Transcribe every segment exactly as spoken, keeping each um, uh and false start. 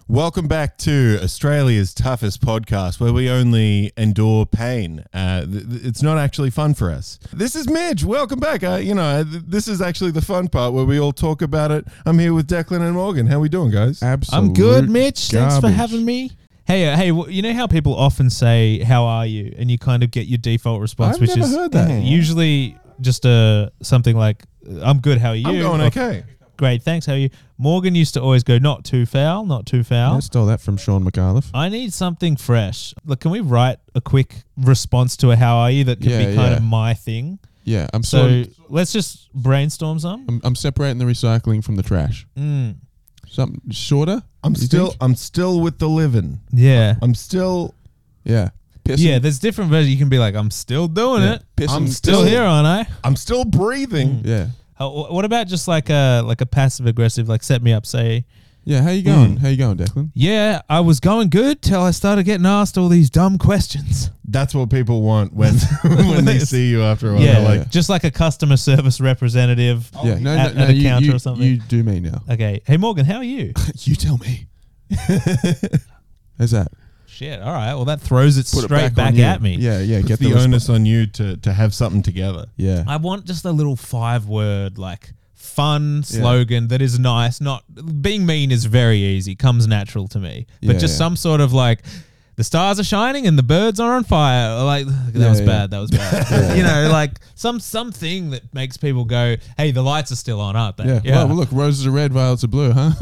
Welcome back to Australia's toughest podcast, where we only endure pain. Uh, th- th- it's not actually fun for us. This is Midge. Welcome back. Uh, you know, th- this is actually the fun part where we all talk about it. I'm here with Declan and Morgan. How we doing, guys? Absolute I'm good, Mitch. Thanks for garbage. having me. Hey, uh, hey, w- you know how people often say, "How are you?" and you kind of get your default response, I've which never is heard that. uh, usually just uh, something like, "I'm good. How are you?" I'm going Or, okay. Great, thanks. How are you? Morgan used to always go, "Not too foul, not too foul." I stole that from Sean McAuliffe. I need something fresh. Look, can we write a quick response to a "How are you?" that could Yeah, be kind yeah. of my thing? Yeah, I'm So so let's just brainstorm some. I'm, I'm separating the recycling from the trash. Mm, Something shorter. I'm you still, think? I'm still with the living. yeah, I'm still, Yeah. Pissing, yeah. There's different versions. You can be like, "I'm still doing yeah. it. Pissing, I'm Still Still- here, aren't I?" I'm still breathing. Yeah. Uh, wh- what about just like a like a passive aggressive, like set me up, say, Yeah. How you going? Mm. How you going, Declan? "Yeah, I was going good till I started getting asked all these dumb questions." That's what people want when when they see you after a while. yeah, They're like, like just like a customer service representative. yeah. No, at- no, at no. a You, counter you, or something. you do me now. Okay, hey Morgan, how are you? You tell me. How's that? Shit, all right. Well, that throws it Put straight it back, back, on you. at me. Yeah. Yeah. Puts Get the, the, resp- onus on you to to have something together. Yeah. I want just a little five word like fun Yeah. slogan that is nice. Not being mean is very easy, comes natural to me. But Yeah, just yeah. some sort of like, the stars are shining and the birds are on fire. Like that Yeah, was yeah. bad. That was bad. Yeah. You know, like some something that makes people go, "Hey, the lights are still on, aren't they?" Yeah. Well, well, look, roses are red, violets are blue, huh?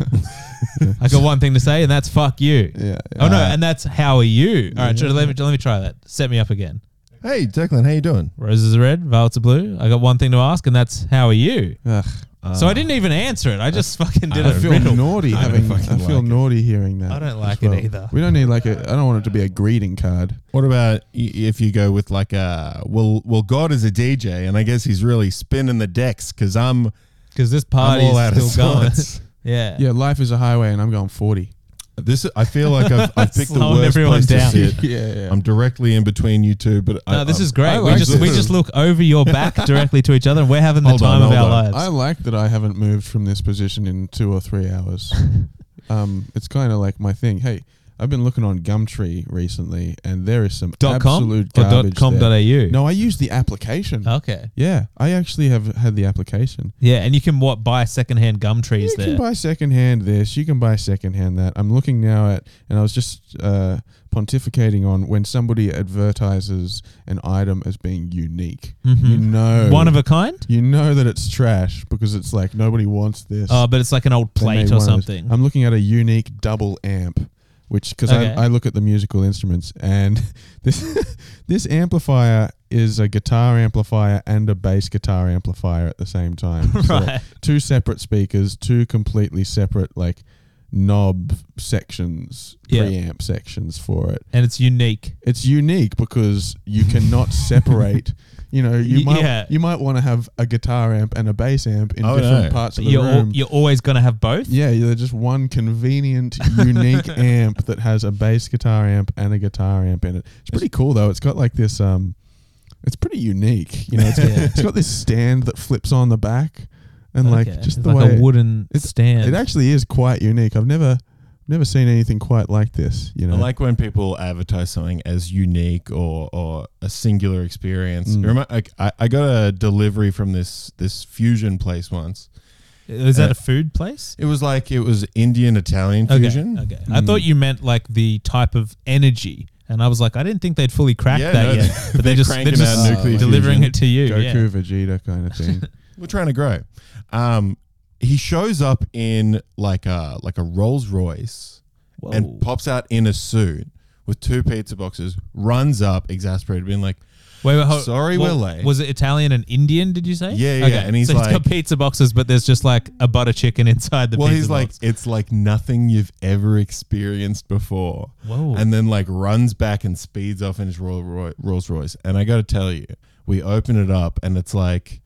I got one thing to say, and that's fuck you. yeah. Oh no, Uh, and that's how are you? All right, yeah. let me let me try that. Set me up again. Hey, Declan, how you doing? Roses are red, violets are blue. I got one thing to ask, and that's how are you? ugh. So I didn't even answer it. I just fucking did I a I feel riddle. naughty I having. don't I fucking feel like it. naughty hearing that. I don't as like it well. either. We don't need like a. I don't want it to be a greeting card. What about y- if you go with like a well, well, God is a D J, and I guess he's really spinning the decks because I'm, Because this I'm party all out is of still going. sorts. Yeah. Yeah, life is a highway, and I'm going forty. This I feel like I've, I've picked the Slowing worst everyone place down. to sit. yeah, yeah. I'm directly in between you two, but No, I, this I'm- is great. I we like just we this. just look over your back directly to each other, and we're having the Hold on, time of hold our on. lives. I like that I haven't moved from this position in two or three hours. um, it's kind of like my thing. Hey, I've been looking on Gumtree recently, and there is some dot com absolute or dot garbage com there. dot au. No, I use the application. Okay. Yeah, I actually have had the application. Yeah, and you can what buy secondhand gum trees You there. can buy secondhand this. You can buy secondhand that. I'm looking now at, and I was just uh, pontificating on when somebody advertises an item as being unique. Mhm. You know, One of a kind. you know that it's trash because it's like nobody wants this. Oh, but it's like an old They made plate or one of those. something. I'm looking at a unique double amp, which because Okay. I, I look at the musical instruments, and this this amplifier is a guitar amplifier and a bass guitar amplifier at the same time. So Right. two separate speakers, two completely separate like knob sections, Yeah. preamp sections for it. And it's unique. It's unique because you cannot separate. You know, you Y- might yeah. you might want to have a guitar amp and a bass amp in Oh, different no. parts of the You're al- room. you're always going to have both. Yeah, they're just one convenient, unique amp that has a bass guitar amp and a guitar amp in it. It's pretty cool though. It's got like this. Um, it's pretty unique. You know, it's, Yeah. it's got this stand that flips on the back, and like Okay. just It's the like way a wooden it's- stand. it actually is quite unique. I've never, never seen anything quite like this. You know, I like when people advertise something as unique or, or a singular experience. Mm. Remember, like, I, I got a delivery from this this fusion place once. Is that uh, a food place? It was like it was Indian Italian Okay. fusion. Okay. I Mm. thought you meant like the type of energy. And I was like, I didn't think they'd fully cracked Yeah, that no, yet. they're But they're just, they're cranking just out nuclear delivering fusion. it to you. Goku Yeah. Vegeta kind of thing. We're trying to grow. Um, he shows up in like a like a Rolls Royce Whoa. and pops out in a suit with two pizza boxes. Runs up, exasperated, being like, Wait, wait, hold, Sorry, well, we're late. Was it Italian and Indian, did you say? Yeah, yeah, Okay. and he's so he's like- got pizza boxes, but there's just like a butter chicken inside the well, pizza he's like, box. it's like nothing you've ever experienced before. Whoa. And then like runs back and speeds off in his Rolls Royce. And I got to tell you, we open it up and it's like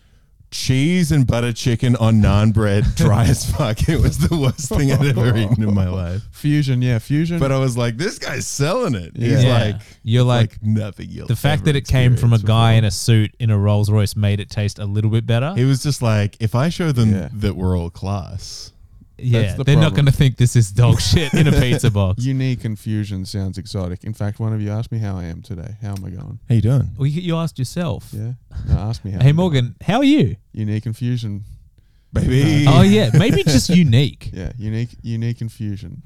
cheese and butter chicken on naan bread, dry as fuck. It was the worst thing I'd ever eaten in my life. Fusion, yeah, fusion. But I was like, this guy's selling it. He's Yeah. like, You're like, like nothing. You'll the fact ever that it came from a experience guy before. in a suit in a Rolls Royce made it taste a little bit better. He was just like, if I show them Yeah. that we're all class, Yeah, the they're not problem. going to think this is dog shit in a pizza box. Unique and fusion sounds exotic. In fact, one of you asked me how I am today. How am I going? How you doing? Well, you, you asked yourself. Yeah. No, ask me how. Hey, I'm Morgan, how are you? going. Unique and fusion. Baby. Oh, yeah. Maybe just unique. Yeah. Unique. Unique and fusion.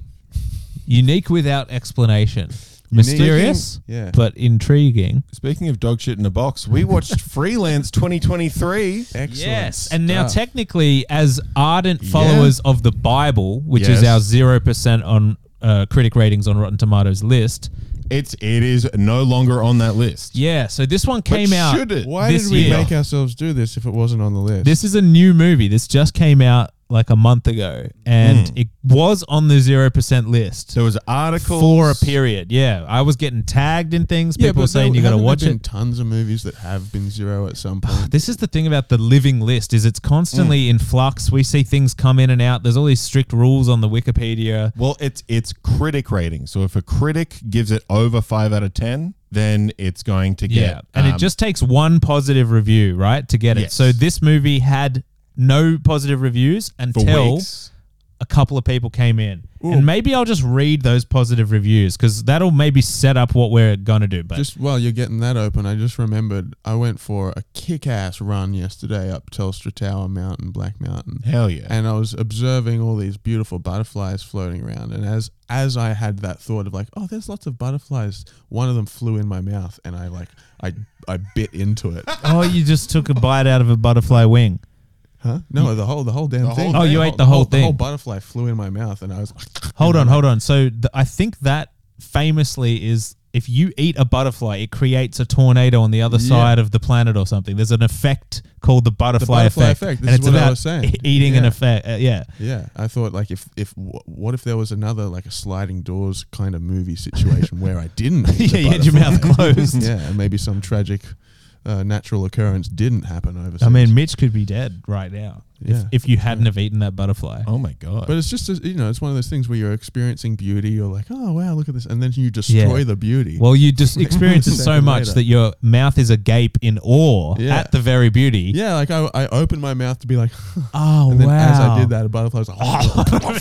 Unique without explanation. Unique- Mysterious, Yeah. but intriguing. Speaking of dog shit in a box, we watched Freelance twenty twenty-three. Excellent. Yes. And now, stuff. technically, as ardent followers of the Bible, which is Yes. our zero percent on uh, critic ratings on Rotten Tomatoes list. It's it is no longer on that list. Yeah. So this one But came out. should it? Why this did we year. make ourselves do this if it wasn't on the list? This is a new movie. This just came out like a month ago, and Hmm. it was on the zero percent list There was articles for a period. Yeah, I was getting tagged in things. yeah, People but were saying there- you got to haven't watch there been it. Tons of movies that have been zero at some point. This is the thing about the living list: is it's constantly Hmm. in flux. We see things come in and out. There's all these strict rules on the Wikipedia. Well, it's it's critic rating. So if a critic gives it over five out of ten, then it's going to get. Yeah, and um, it just takes one positive review, right, to get it. Yes. So this movie had no positive reviews for until weeks. a couple of people came in. Ooh. And maybe I'll just read those positive reviews because that'll maybe set up what we're going to do. But Just while you're getting that open, I just remembered I went for a kick-ass run yesterday up Telstra Tower Mountain, Black Mountain. Hell yeah. And I was observing all these beautiful butterflies floating around. And as as I had that thought of like, oh, there's lots of butterflies, one of them flew in my mouth, and I like I I bit into it. oh, you just took a bite out of a butterfly wing. Huh? No, the whole the whole damn The thing. whole Oh, you thing. ate the whole The whole thing. butterfly flew in my mouth, and I was like, Hold on, hold on. So th- I think that famously is if you eat a butterfly, it creates a tornado on the other Yeah. side of the planet or something. There's an effect called the butterfly, butterfly effect, effect. This and is it's what I about was saying. e- eating an Yeah. effect. Uh, yeah. Yeah, I thought like if if wh- what if there was another like a sliding doors kind of movie situation where I didn't eat Yeah, the you had your butterfly. mouth closed. Yeah, and maybe some tragic uh, natural occurrence didn't happen overseas. I mean, Mitch could be dead right now Yeah. if, if you hadn't have eaten that butterfly. Oh my god. but it's just a, you know it's one of those things where you're experiencing beauty. You're like, oh wow, look at this, and then you destroy Yeah. the beauty. Well, you just experience it so Second much later. that your mouth is agape in awe Yeah. at the very beauty. yeah, like I, I opened my mouth to be like, Oh, and then wow. as I did that, a butterfly was like, oh,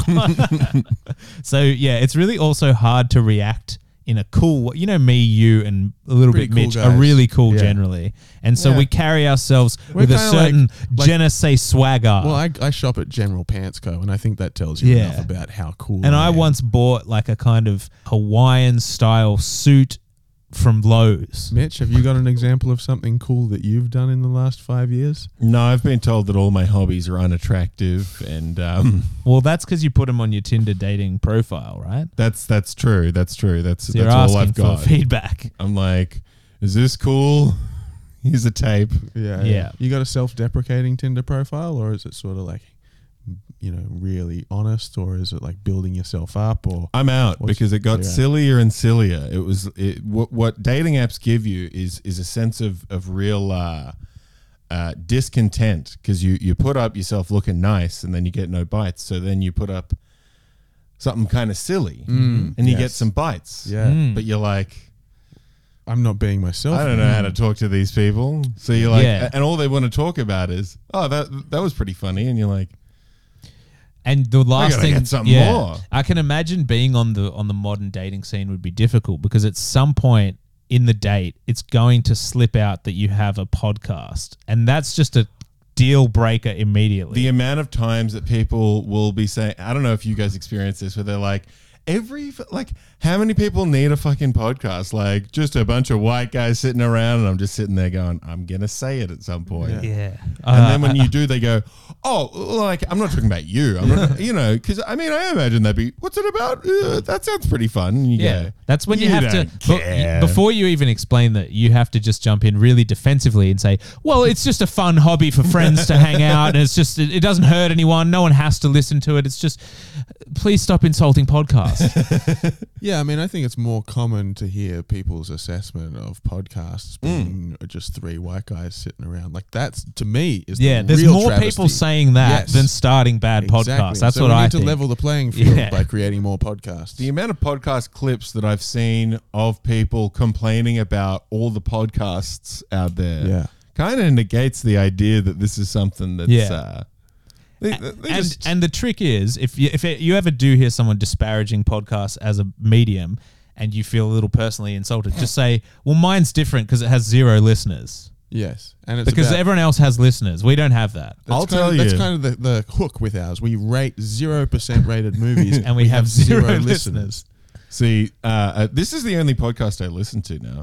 fuck. So yeah, it's really also hard to react in a cool, you know, me, you, and a little Pretty bit cool Mitch guys. are really cool Yeah. generally, and so Yeah. we carry ourselves We're with a kinda like- certain like- je ne sais swagger. Well, I, I shop at General Pants Co, and I think that tells you Yeah. enough about how cool. and I am. once bought like a kind of Hawaiian style suit from Lowe's. Mitch, have you got an example of something cool that you've done in the last five years? no, I've been told that all my hobbies are unattractive, and um, Well, that's because you put them on your Tinder dating profile, right? that's that's true. That's true. That's So you're that's all asking I've got. for feedback. I'm like, is this cool? Here's a tape. Yeah, Yeah. You got a self-deprecating Tinder profile, or is it sort of like, you know, really honest, or is it like building yourself up, or I'm out What's- because it got yeah. sillier and sillier. It was it, what what dating apps give you is is a sense of of real uh, uh, discontent because you you put up yourself looking nice and then you get no bites. So then you put up something kind of silly Mm, and you yes. get some bites. yeah, Mm. But you're like, I'm not being myself. I don't know how to talk to these people. So you're like, Yeah. and all they want to talk about is, oh, that that was pretty funny, and you're like, And the last gotta thing, get something yeah, more. I can imagine being on the on the modern dating scene would be difficult because at some point in the date, it's going to slip out that you have a podcast, and that's just a deal breaker immediately. the amount of times that people will be saying, I don't know if you guys experience this, where they're like, every, like, how many people need a fucking podcast? Like, just a bunch of white guys sitting around, and I'm just sitting there going, I'm going to say it at some point. Yeah. yeah, And Uh, then when you do, they go, oh, like, I'm not talking about you. I'm not, you know, because, I mean, I imagine that'd be, what's it about? Uh, that sounds pretty fun. And you yeah, go, that's when you, "You have to don't be- care." before you even explain that, you have to just jump in really defensively and say, "Well, it's just a fun hobby for friends to hang out, and it's just it, it doesn't hurt anyone. No one has to listen to it. It's just please stop insulting podcasts." Yeah, I mean, I think it's more common to hear people's assessment of podcasts Hmm. being just three white guys sitting around. Like that's to me is Yeah, the there's real more travesty. people saying that Yes. than starting bad Exactly. podcasts. That's so what we need I to think. level the playing field Yeah. by creating more podcasts. The amount of podcast clips that I've seen of people complaining about all the podcasts out there Yeah. kind of negates the idea that this is something that's Yeah. uh, They, they and just- and the trick is, if you if it, you ever do hear someone disparaging podcasts as a medium, and you feel a little personally insulted, just say, "Well, mine's different because it has zero listeners." Yes, and it's Because about, everyone else has listeners, we don't have that, that's I'll kind tell of, you. That's kind of the, the hook with ours. We rate zero percent rated movies, and we, have, zero, listeners. See, uh, uh, this is the only podcast I listen to now.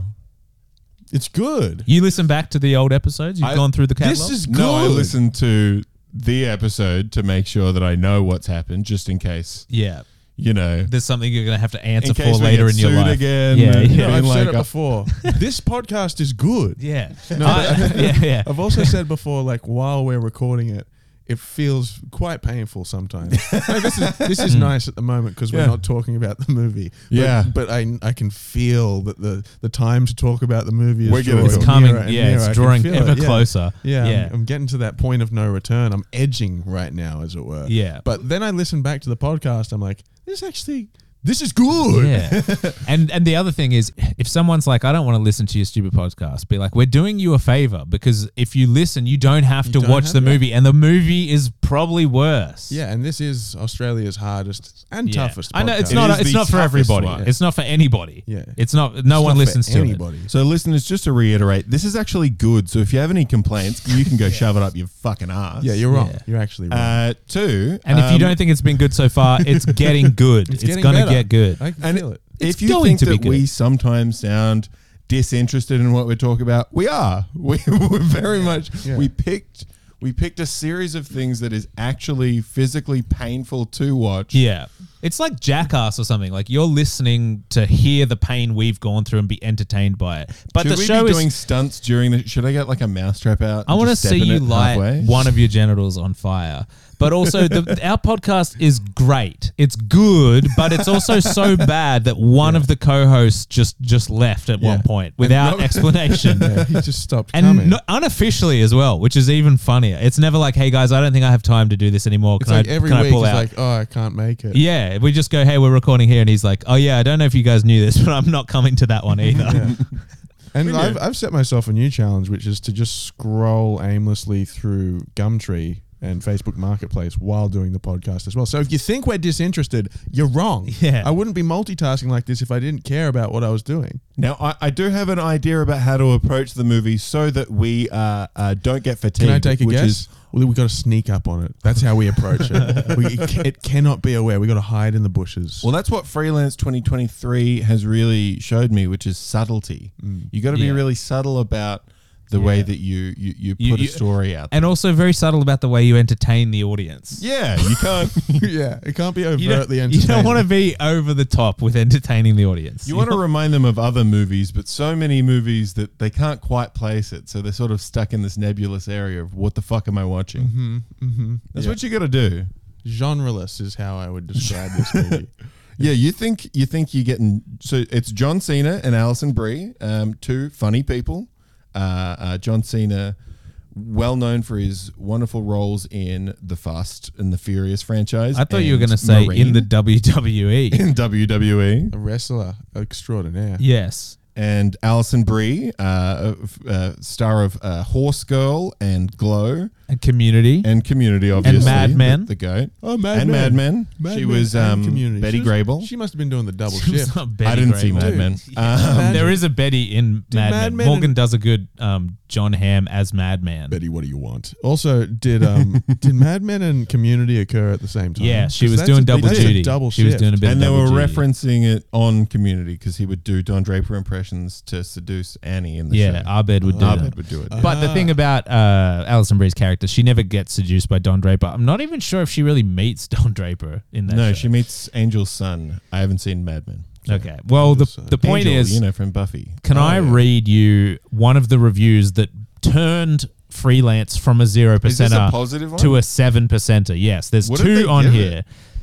It's good. You listen back to the old episodes. You've I- gone through the catalog. This is good. No, I listen to the episode to make sure that I know what's happened, just in case, yeah. you know. There's something you're going to have to answer In for case we later get in your sued life. again, Yeah, and- yeah. No, I've being said like, it uh, before. This podcast is good. Yeah. No, I- but- yeah, yeah. I've also said before, like while we're recording it, it feels quite painful sometimes. No, this is this is nice at the moment because we're Yeah. not talking about the movie. But, Yeah. but I I can feel that the the time to talk about the movie is We're getting drawing It's It's coming. nearer and Yeah, nearer. it's I can drawing feel ever it, yeah. closer. Yeah, Yeah. I'm, I'm getting to that point of no return. I'm edging right now, as it were. Yeah. But then I listen back to the podcast. I'm like, this actually, this is good. Yeah. and and the other thing is, if someone's like, I don't want to listen to your stupid podcast, be like, we're doing you a favor, because if you listen, you don't have You to don't watch have the to. movie, and the movie is probably worse. Yeah, and this is Australia's hardest and Yeah. toughest. I know it's podcast. not. is It's the not for toughest everybody. one. It's not for anybody. Yeah. It's not. No It's one not for listens to anybody. it. So, listeners, just to reiterate, this is actually good. So, if you have any complaints, you can go shove it up your fucking ass. Yeah, you're wrong. Yeah. You're actually wrong. Uh, two. And if you um, don't think it's been good so far, it's getting good. It's, getting gonna better. get good. I can and feel it. It's if you going think to be that we good. sometimes sound disinterested in what we talk about, we are. We, we're very much. Yeah. We picked. We picked a series of things that is actually physically painful to watch. Yeah. It's like Jackass or something. Like you're listening to hear the pain we've gone through and be entertained by it. But Should the we show be is. doing stunts during the? Should I get like a mousetrap out? I and want to just step see in you it light halfway? one of your genitals on fire. But also, the, our podcast is great. It's good, but it's also so bad that one of the co-hosts just just left at one Yeah. point without no- explanation. Yeah, he just stopped And coming. no, unofficially as well, which is even funnier. It's never like, "Hey guys, I don't think I have time to do this anymore. it's Can like I every can I week pull he's out?" like, oh, I can't make it. Yeah, we just go, "Hey, we're recording here," and he's like, "Oh yeah, I don't know if you guys knew this, but I'm not coming to that one either." Yeah. And We do. I've, I've set myself a new challenge, which is to just scroll aimlessly through Gumtree and Facebook Marketplace while doing the podcast as well. So if you think we're disinterested, you're wrong. Yeah. I wouldn't be multitasking like this if I didn't care about what I was doing. Now, I, I do have an idea about how to approach the movie so that we uh, uh, don't get fatigued. Can I take a which guess? Is, well, we got to sneak up on it. That's how we approach it. We, it, ca- it cannot be aware. We got to hide in the bushes. well, that's what Freelance twenty twenty-three has really showed me, which is subtlety. You got to be Yeah. really subtle about the way Yeah. that you you, you put You- a you- story out. And also very subtle about the way you entertain the audience. Yeah, you can't. yeah, it can't be You don't, overtly you entertaining. don't want to be over the top with entertaining the audience. You want to remind them of other movies, but so many movies that they can't quite place it, so they're sort of stuck in this nebulous area of what the fuck am I watching? Mm-hmm, mm-hmm. That's yeah. what you got to do. Genreless is how I would describe this movie. Yeah, you think you think you're getting so it's John Cena and Alison Brie, um, two funny people. Uh, uh, John Cena, well known for his wonderful roles in the Fast and the Furious franchise. I thought you were and going to say Marine in the W W E. in W W E, A wrestler extraordinaire. Yes. and Alison Brie, uh, uh, star of uh, Horse Girl and Glow And Community. and Community, obviously, Mad Men. the, the goat. Oh, Mad and Men. Mad Men. Mad she Men was and um, Community. Betty She was- Grable. She must have been doing the double She was shift. not Betty I didn't see Grable. Mad Men. Dude. Um, There is a Betty in Mad, Mad Men. Men Morgan and- does a good um, John Hamm as Madman. Betty, what do you want? Also, did um did Mad Men and Community occur at the same time? Yeah, she 'Cause was that's doing a- double that's a duty. double She was shift. doing a bit and of they double were duty. referencing it on Community because he would do Don Draper impressions to seduce Annie in the Yeah, show. Abed would do Abed that. would do it. But the Ah. thing about uh, Alison Brie's character, she never gets seduced by Don Draper. I'm not even sure if she really meets Don Draper in that no, show. she meets Angel's son. I haven't seen Mad Men. Okay. Well, the, Angel's son. the point Angel, is, you know, from Buffy. can Oh, I yeah. read you one of the reviews that turned Freelance from a zero Is this a percenter positive one? to a seven percenter? Yes, there's What did two they on give here.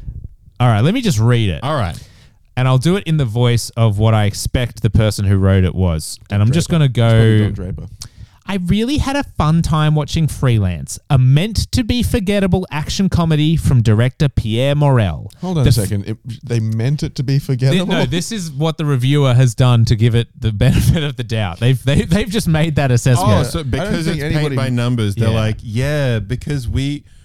All right, let me just read it. All right. And I'll do it in the voice of what I expect the person who wrote it was. And I'm just going to Probably go. Don Draper. I really had a fun time watching Freelance, a meant to be forgettable action comedy from director Pierre Morel. Hold on The a f- second. It, they meant it to be Thi- forgettable. No, this is what the reviewer has done to give it the benefit of the doubt. They've they, they've just made that assessment. Oh, Yeah. so I don't because think it's paint anybody- by numbers, they're Yeah. like, yeah, because we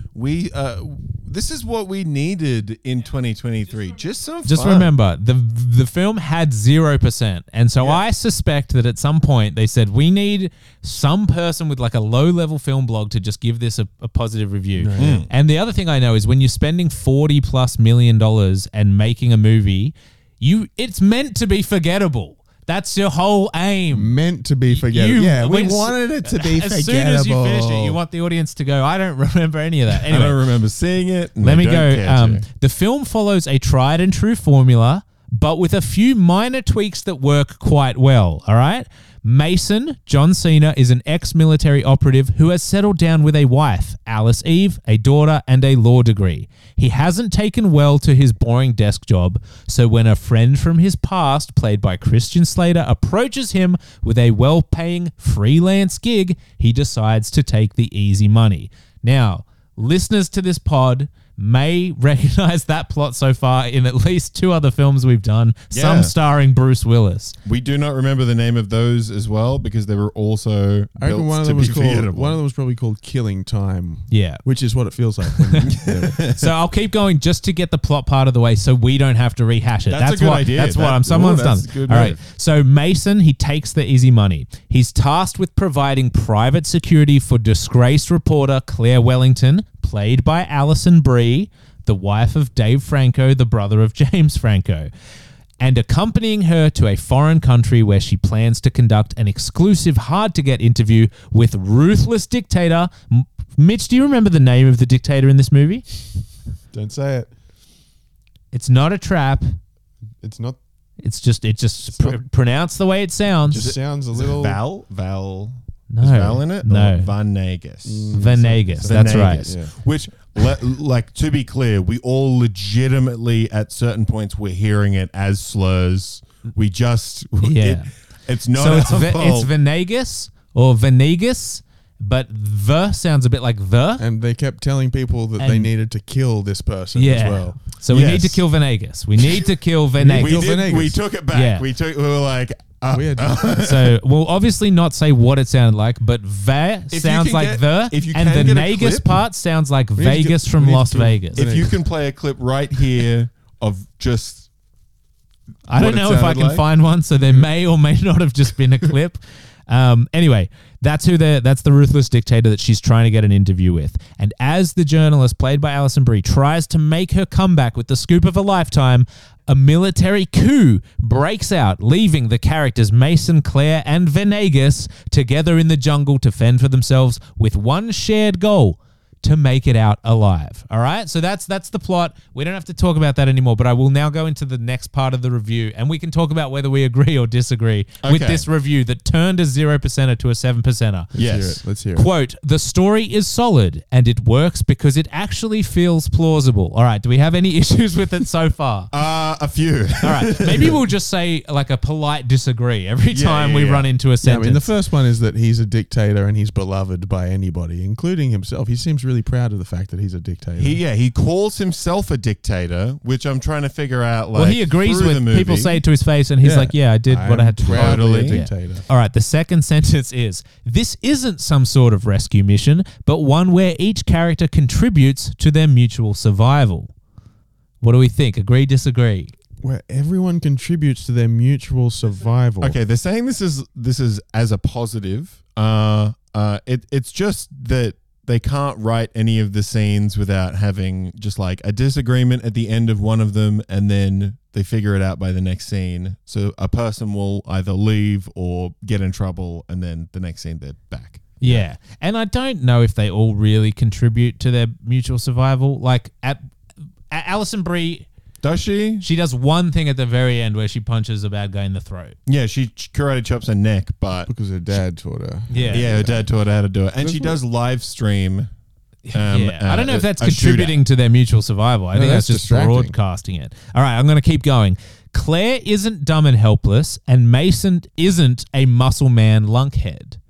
We uh, this is what we needed in twenty twenty-three. Just some Just fun. remember, the the film had zero percent. And so Yeah. I suspect that at some point they said, we need some person with like a low-level film blog to just give this a, a positive review. Mm. And the other thing I know is when you're spending forty plus million dollars and making a movie, you it's meant to be forgettable. That's your whole aim. Meant to be forgettable. You- Yeah, we when- wanted it to be As forgettable. soon as you finish it, you want the audience to go, I don't remember any of that. I Anyway, don't remember seeing it. and let I me don't go. care Um, to. the film follows a tried and true formula, but with a few minor tweaks that work quite well. All right. Mason, John Cena, is an ex-military operative who has settled down with a wife, Alice Eve, a daughter, and a law degree. He hasn't taken well to his boring desk job, so when a friend from his past, played by Christian Slater, approaches him with a well-paying freelance gig, he decides to take the easy money. Now, listeners to this pod may recognize that plot so far in at least two other films we've done, Yeah. some starring Bruce Willis. We do not remember the name of those as well because they were also I built reckon one of to them be was called forgettable. one of them was probably called Killing Time, Yeah. which is what it feels like. When you, yeah. So I'll keep going just to get the plot part of the way so we don't have to rehash it. That's a good what, idea. That's what That- I'm someone's ooh, that's done. a good All right. move. So Mason, he takes the easy money. He's tasked with providing private security for disgraced reporter Claire Wellington, played by Alison Brie, the wife of Dave Franco, the brother of James Franco, and accompanying her to a foreign country where she plans to conduct an exclusive hard-to-get interview with ruthless dictator. M- Mitch, do you remember the name of the dictator in this movie? Don't say it. It's not a trap. It's not. It's just it just It's pr- not- pronounced the way it sounds. Just sounds a Is it little. Val? Val? no, Is Val in it? No, Or Venegas. Venegas. That's right. Venegas. Yeah. Which, le- like, to be clear, we all legitimately, at certain points, we're hearing it as slurs. We just, Yeah. it, it's not So it's our ve- fault. it's Venegas or Venegas, but the sounds a bit like the. And they kept telling people that they And- needed to kill this person Yeah. as well. So we Yes. need to kill Venegas. We need to kill we, Venegas. Kill did, Venegas. we took it back. Yeah. We took. We were like, uh, We had- So we'll obviously not say what it sounded like, but ve you sounds can like get- the, if you and can the get a Negus clip- part sounds like need to Vegas get- from we need Las to- Vegas. if you can play a clip right here of just, I don't what it know if I sounded can like. find one, so there may or may not have just been a clip. Um, anyway, that's who the that's the ruthless dictator that she's trying to get an interview with. And as the journalist, played by Alison Brie, tries to make her comeback with the scoop of a lifetime, a military coup breaks out, leaving the characters Mason, Claire, and Venegas together in the jungle to fend for themselves with one shared goal: to make it out alive. All right? So that's that's the plot. We don't have to talk about that anymore, but I will now go into the next part of the review and we can talk about whether we agree or disagree with Okay. this review that turned a zero percenter to a seven percenter. Let's hear Yes. it. Let's hear it. Quote, the story is solid and it works because it actually feels plausible. All right, do we have any issues with it so far? uh, a few. All right, maybe we'll just say like a polite disagree every Yeah, time yeah, we yeah. run into a Yeah, I sentence. mean, the first one is that he's a dictator and he's beloved by anybody, including himself. He seems really proud of the fact that he's a dictator. He, yeah, he calls himself a dictator, which I'm trying to figure out. Like, well, he agrees through with the movie. people say it to his face, and he's Yeah. like, "Yeah, I did what I had to do." proudly a Totally. Yeah. dictator. All right, the second sentence is, this isn't some sort of rescue mission, but one where each character contributes to their mutual survival. What do we think? Agree, disagree? Where everyone contributes to their mutual survival. Okay, they're saying this is this is as a positive. Uh, uh, it it's just that they can't write any of the scenes without having just like a disagreement at the end of one of them, and then they figure it out by the next scene. So a person will either leave or get in trouble, and then the next scene they're back. Yeah. And I don't know if they all really contribute to their mutual survival. Like, at, at Alison Brie, Does she? she does one thing at the very end where she punches a bad guy in the throat. Yeah, she karate chops her neck, but Because her dad taught her. Yeah. yeah, her dad taught her how to do it, and she That's does live stream. Um, yeah. I don't know if uh, that's a contributing to their mutual survival. I No, think that's, that's just distracting. broadcasting it. All right, I'm going to keep going. Claire isn't dumb and helpless, and Mason isn't a muscle man lunkhead.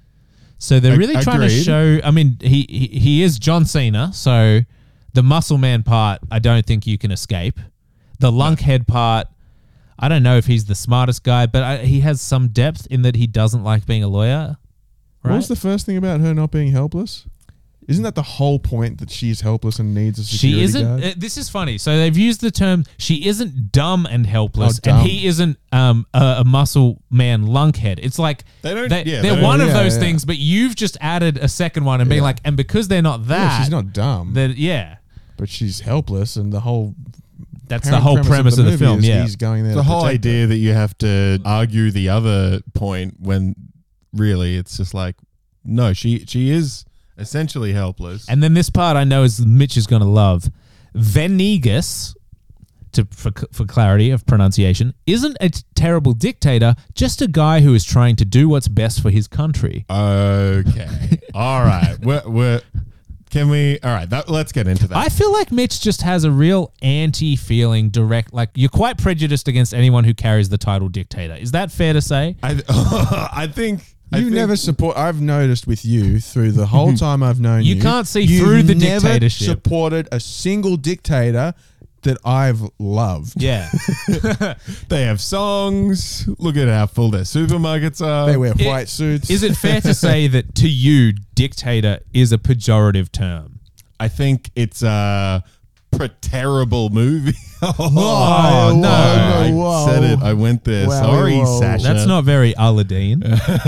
So they're Ag- really trying to agreed. show. I mean, he, he he is John Cena, so the muscle man part, I don't think you can escape. The lunkhead part, I don't know if he's the smartest guy, but I, he has some depth in that he doesn't like being a lawyer. What Right? was the first thing about her not being helpless? Isn't that the whole point, that she's helpless and needs a security She isn't. guard? Uh, this is funny. So they've used the term she isn't dumb and helpless, Oh, dumb. and he isn't um, a, a muscle man lunkhead. It's like They don't- They, yeah, they're they one don't- of yeah, those yeah. things, but you've just added a second one and being Yeah. like, and because they're not that, yeah, she's not dumb, that yeah, but she's helpless, and the whole that's the parent whole premise of the, movie film. is Yeah, he's going there. The to whole protect her. idea that you have to argue the other point when really it's just like, no, she she is essentially helpless. and then this part I know is Mitch is going to love. Venegas, to for, for clarity of pronunciation, isn't a t- terrible dictator, just a guy who is trying to do what's best for his country. Okay. All right. We're, we're, can we? All right. That, let's get into that. I feel like Mitch just has a real anti-feeling direct, like you're quite prejudiced against anyone who carries the title dictator. Is that fair to say? I, I think I You think- never support. I've noticed with you through the whole time I've known you, You can't see you've through the never dictatorship. Supported a single dictator that I've loved. Yeah. They have songs. Look at how full their supermarkets are. They wear It- white suits. Is it fair to say that to you, dictator is a pejorative term? I think it's a pretty terrible movie. Oh, no. I Whoa. said it. I went there. Wowie, Sorry, whoa. Sasha. That's not very Aladdin.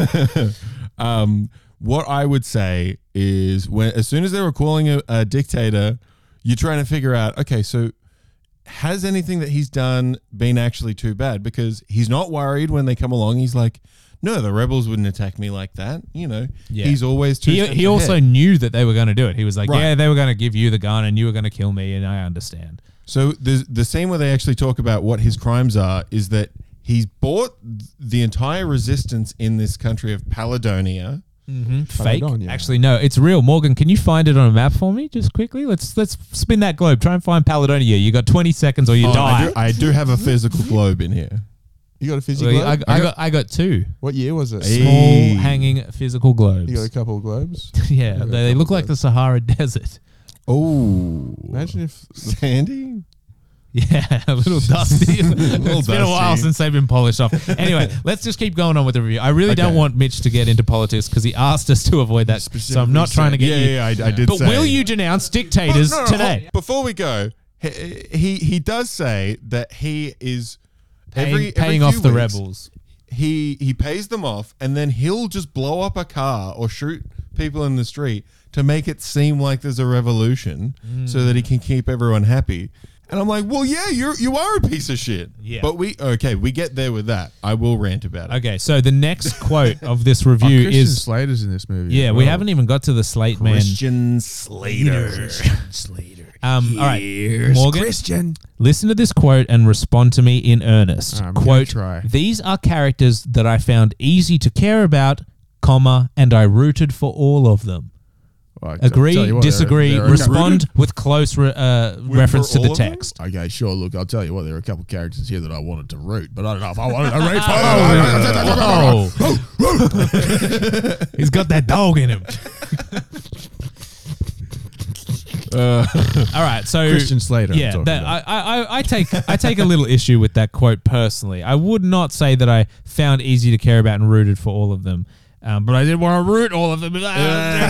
um, what I would say is when as soon as they were calling a, a dictator, you're trying to figure out, okay, so has anything that he's done been actually too bad? Because he's not worried when they come along. He's like, no, the rebels wouldn't attack me like that. You know, Yeah. he's always two He, steps he also ahead. knew that they were going to do it. He was like, Right. yeah, they were going to give you the gun and you were going to kill me, and I understand. So the the scene where they actually talk about what his crimes are is that he's bought the entire resistance in this country of Paladonia. Mm-hmm. Fake. Paladonia. Actually, no, it's real. Morgan, can you find it on a map for me just quickly? Let's let's spin that globe. Try and find Paladonia. You got twenty seconds or you Oh, die. I, do, I do have a physical globe in here. You got a physical Well, I, globe? I got I got two What year was it? Hey. small hanging physical globes. You got a couple of globes? yeah, got a they, they couple look like the Sahara Desert. Oh, Imagine if Sandy. Yeah, a little dusty. It's been a while dusty. since they've been polished off. Anyway, let's just keep going on with the review. I really don't Okay. want Mitch to get into politics because he asked us to avoid that. So I'm not Specifically trying to said- get Yeah, you. yeah, I, I did. But say. will you denounce dictators No, no, no, today? hold- Before we go, he he, he does say that he is Paying, every, every paying few off the weeks, rebels. He he pays them off, and then he'll just blow up a car or shoot people in the street to make it seem like there's a revolution, so that he can keep everyone happy. And I'm like, well, yeah, you're you are a piece of shit. Yeah. But we okay, we get there with that. I will rant about it. Okay, so the next quote of this oh, review Christian is Slater's in this movie. yeah, as we well. haven't even got to the Slate man. Christian Slater. Slater. Um, all right, Here's Morgan, Christian. listen to this quote and respond to me in earnest. All right, I'm gonna Quote: try. These are characters that I found easy to care about, comma, and I rooted for all of them. Well, I t- Agree, tell you what, disagree, there are- there are- respond with close re- uh, reference to all the of them? text. Okay, sure. Look, I'll tell you what. There are a couple of characters here that I wanted to root, but I don't know if I wanted to root for. Oh, he's got that dog in him. Uh, All right, so Christian Slater. I'm yeah, talking that, about. I, I, I take I take a little issue with that quote personally. I would not say that I found easy to care about and rooted for all of them, um, but I did want to root all of them. all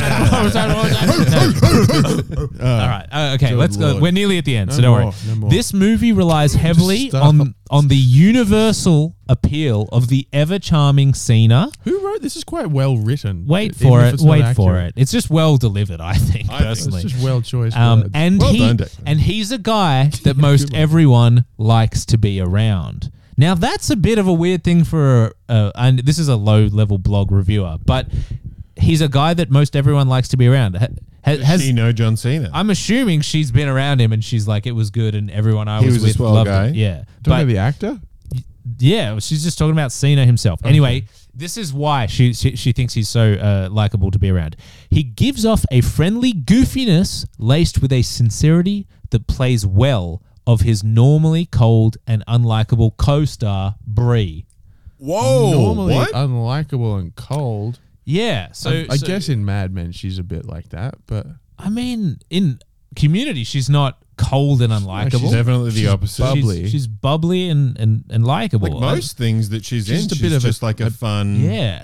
right, uh, okay, Good let's go. Lord. We're nearly at the end, No so don't more, worry. no more. This movie relies heavily stop. on on the universal appeal of the ever charming Cena. Who wrote this? Is quite well written. Wait even for if it. it's not Wait for accurate. it. It's just well delivered, I think, I think personally. It's just well choice. Um, words. and Well he done, Declan. and he's a guy that most everyone likes to be around. Now that's a bit of a weird thing for, uh, and this is a low level blog reviewer, but he's a guy that most everyone likes to be around. Ha- ha- does has she know John Cena? I'm assuming she's been around him and she's like, it was good, and everyone I He was, was a with swell loved guy. it. Yeah, Talking but about the actor. yeah, she's just talking about Cena himself. Anyway, this is why she she, she thinks he's so uh, likable to be around. He gives off a friendly goofiness laced with a sincerity that plays well of his normally cold and unlikable co-star Brie. Whoa, Normally what? unlikable and cold. Yeah, so I, I so- guess in Mad Men she's a bit like that, but I mean, in Community, she's not cold and unlikable. she's definitely the She's opposite. bub- She's, bubbly. she's bubbly and and, and likable. Like most things that she's, She's in, just a she's bit of a- just like a, a- fun. yeah.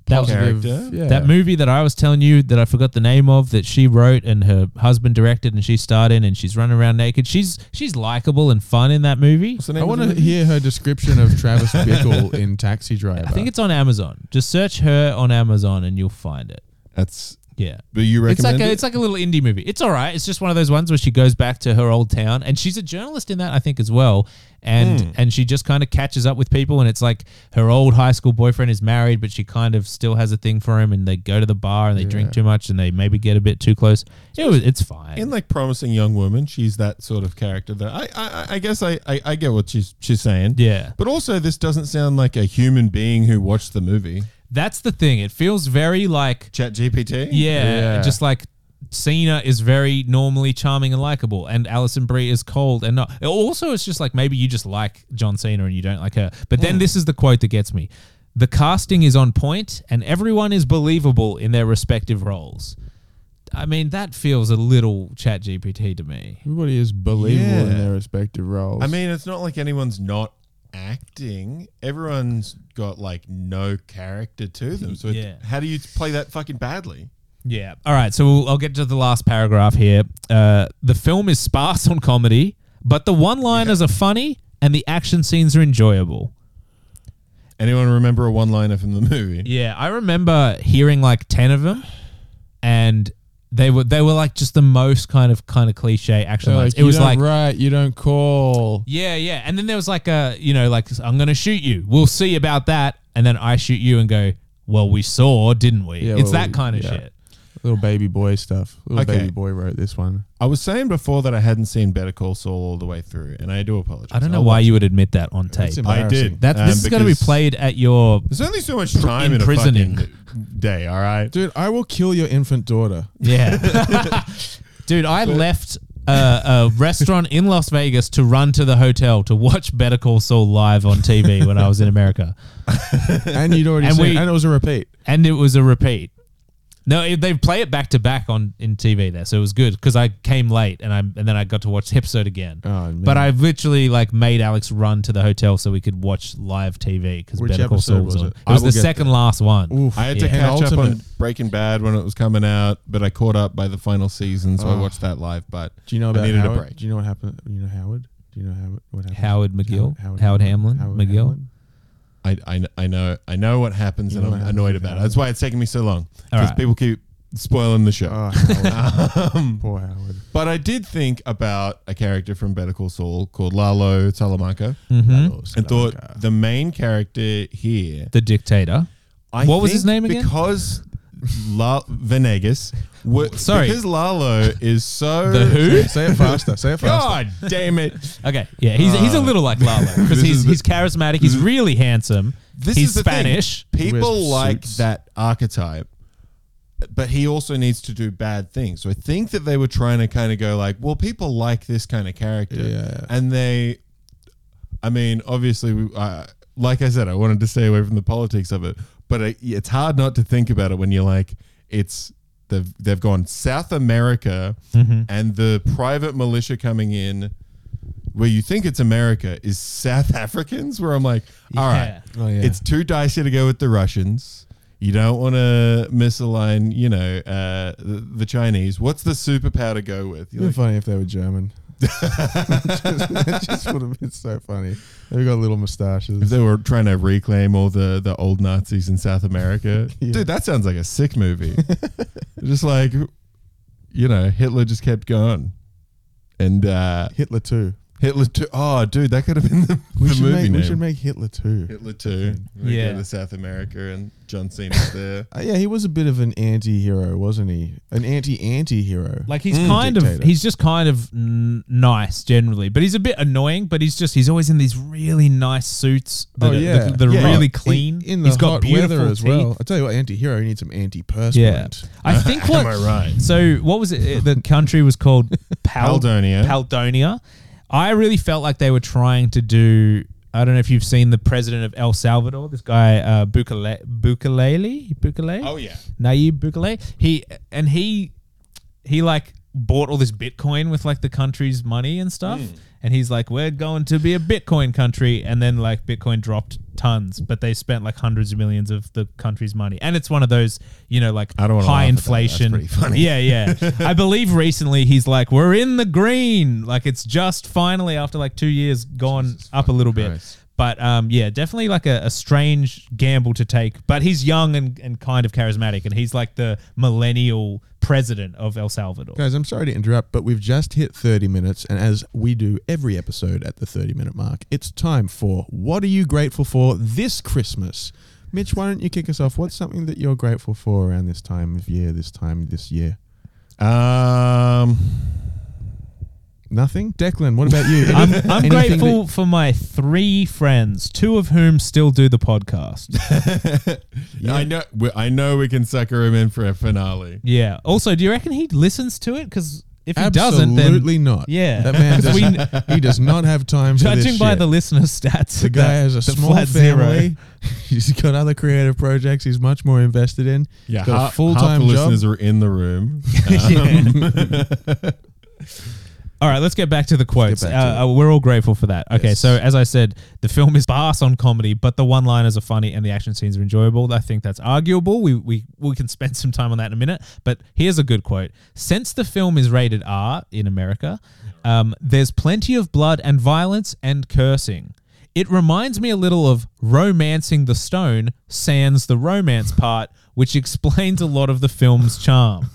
That was Character. Yeah. that movie that I was telling you that I forgot the name of that she wrote and her husband directed and she starred in and she's running around naked. She's she's likable and fun in that movie. What's the name I of want the to movie? hear her description of Travis Bickle in Taxi Driver. I think it's on Amazon. Just search her on Amazon and you'll find it. That's. Yeah. But you It's like recommend a, it? it's like a little indie movie. It's all right. It's just one of those ones where she goes back to her old town, and she's a journalist in that, I think, as well. And Mm. and she just kind of catches up with people, and it's like her old high school boyfriend is married, but she kind of still has a thing for him, and they go to the bar and they drink Yeah. too much, and they maybe get a bit too close. It was, it's fine. In like Promising Young Woman, she's that sort of character that I I, I guess I, I, I get what she's she's saying. yeah. But also, this doesn't sound like a human being who watched the movie. That's the thing. It feels very like, Chat G P T? yeah, Yeah. just like Cena is very normally charming and likable, and Alison Brie is cold and not. Also, it's just like maybe you just like John Cena and you don't like her. But then this is the quote that gets me: the casting is on point, and everyone is believable in their respective roles. I mean, that feels a little Chat G P T to me. Everybody is believable Yeah. in their respective roles. I mean, it's not like anyone's not acting. Everyone's got like no character to them. So it- Yeah. how do you play that fucking badly? Yeah. All right. So we'll, I'll get to the last paragraph here. Uh, the film is sparse on comedy, but the one-liners are funny and the action scenes are enjoyable. Anyone remember a one-liner from the movie? Yeah, I remember hearing like ten of them, and they were they were like just the most kind of kind of cliche action They're lines. like, It was you like, don't write, you don't call. yeah, yeah, and then there was like a you know like I'm gonna shoot you. We'll see about that, and then I shoot you and go, well, we saw, didn't we? Yeah, it's well, that we- kind of yeah. shit. Little baby boy stuff. Little Okay. baby boy wrote this one. I was saying before that I hadn't seen Better Call Saul all the way through, and I do apologize. I don't know I'll why watch you would admit that on tape. That's I embarrassing. did. That Um, this is going to be because played at your There's only so much time in, imprisoning. a fucking day, all right? Dude, I will kill your infant daughter. yeah, dude. I left uh, a restaurant in Las Vegas to run to the hotel to watch Better Call Saul live on T V when I was in America, And you'd already And seen we- it, and it was a repeat. and it was a repeat. No, it, they play it back to back on in T V there, so it was good because I came late and I and then I got to watch the episode again. Oh, man. But I literally like made Alex run to the hotel so we could watch live T V because Which Better Call Saul episode was was on. it? It I was will the get second last one. Oof. I had to Yeah. catch up on Penultimate. Breaking Bad when it was coming out, but I caught up by the final season, so I Oh. watched that live. But Do you know about I needed Howard? a break. Do you know what happened? You know Howard? Do you know Howard? What happened? Howard McGill, Howard Hamlin, McGill. Hamlin? I, I, I know I know what happens, You and know I'm what happens annoyed with about it. Howard. That's why it's taking me so long All because right. people keep spoiling the show. Oh, Howard. Um, Poor Howard. but I did think about a character from Better Call Saul called Lalo Salamanca, Mhm. Lalo and thought Salamanca. the main character here. The dictator. I What was think his name again? Because La Venegas. wa- Sorry. because Lalo is so The who? Say it faster. Say it faster. God damn it! Okay, yeah, he's he's a little like Lalo because This he's is the- he's charismatic. He's really handsome. This he's is the thing. Spanish. People Wears like suits. that archetype, but he also needs to do bad things. So I think that they were trying to kind of go like, well, people like this kind of character, Yeah. and they, I mean, obviously, we, uh, like I said, I wanted to stay away from the politics of it, but it, it's hard not to think about it when you're like, it's they've they've gone South America, and the private militia coming in. Where you think it's America is South Africans, where I'm like, all right, Yeah. Oh, yeah. it's too dicey to go with the Russians. You don't want to misalign, you know, uh, the, the Chinese. What's the superpower to go with? It'd You're be like, funny if they were German. It just would have been so funny. They've got little if mustaches. they were trying to reclaim all the, the old Nazis in South America. Yeah. Dude, that sounds like a sick movie. Just like, you know, Hitler just kept going. And uh, Hitler too. Hitler two. Oh, dude, that could have been the, We the should movie make name. we should make Hitler two. Hitler two. We Yeah. go to South America and John Cena's there. Uh, yeah, he was a bit of an anti-hero, wasn't he? An anti-anti-hero. Like he's Mm. kind of Dictator. he's just kind of n- nice generally, but he's a bit annoying. But he's just he's always in these really nice suits. That Oh, are, yeah. that, that are Yeah. really In- clean. in the he's got hot beautiful weather as teeth. well. I tell you what, anti-hero, you need some antiperspirant. Yeah, I think what. Am I right? So what was it? The country was called Pal- Paldonia. Paldonia. I really felt like they were trying to do. I don't know if you've seen the president of El Salvador, this guy uh, Bukele, Bukelele, Bukele, Oh, yeah. Nayib Bukele. He and he he like bought all this Bitcoin with like the country's money and stuff. Mm. And he's like, we're going to be a Bitcoin country. And then like Bitcoin dropped tons, but they spent like hundreds of millions of the country's money. And it's one of those, you know, like I don't wanna high laugh at that. inflation. That's pretty funny. Yeah, yeah. I believe recently he's like, we're in the green. Like it's just finally after like two years gone Jesus up a little bit. Christ. But um, yeah, definitely like a, a strange gamble to take. But he's young and, and kind of charismatic, and he's like the millennial president of El Salvador. Guys, I'm sorry to interrupt, but we've just hit thirty minutes, and as we do every episode at the thirty minute mark, it's time for What Are You Grateful For This Christmas? Mitch, why don't you kick us off? What's something that you're grateful for around this time of year, this time this year? Um, Nothing? Declan, what about you? I'm, I'm Anything grateful that- for my three friends, two of whom still do the podcast. I know. we- I know we can sucker him in for a finale. Yeah. Also, do you reckon he listens to it? Because if he doesn't, then Absolutely not. yeah. That man does, We- he does not have time for this judging by shit. the listener stats, The guy has a the small flat zero. family. He's got other creative projects he's much more invested in. Yeah, He's got a half, full-time half the job. listeners are in the room. Um, All right, let's get back to the quotes. back Uh, to uh, we're all grateful for that. Okay, Yes. so as I said, the film is sparse on comedy, but the one-liners are funny and the action scenes are enjoyable. I think that's arguable. We we we can spend some time on that in a minute. But here's a good quote: "Since the film is rated R in America, um, there's plenty of blood and violence and cursing. It reminds me a little of Romancing the Stone, sans the romance part, which explains a lot of the film's charm."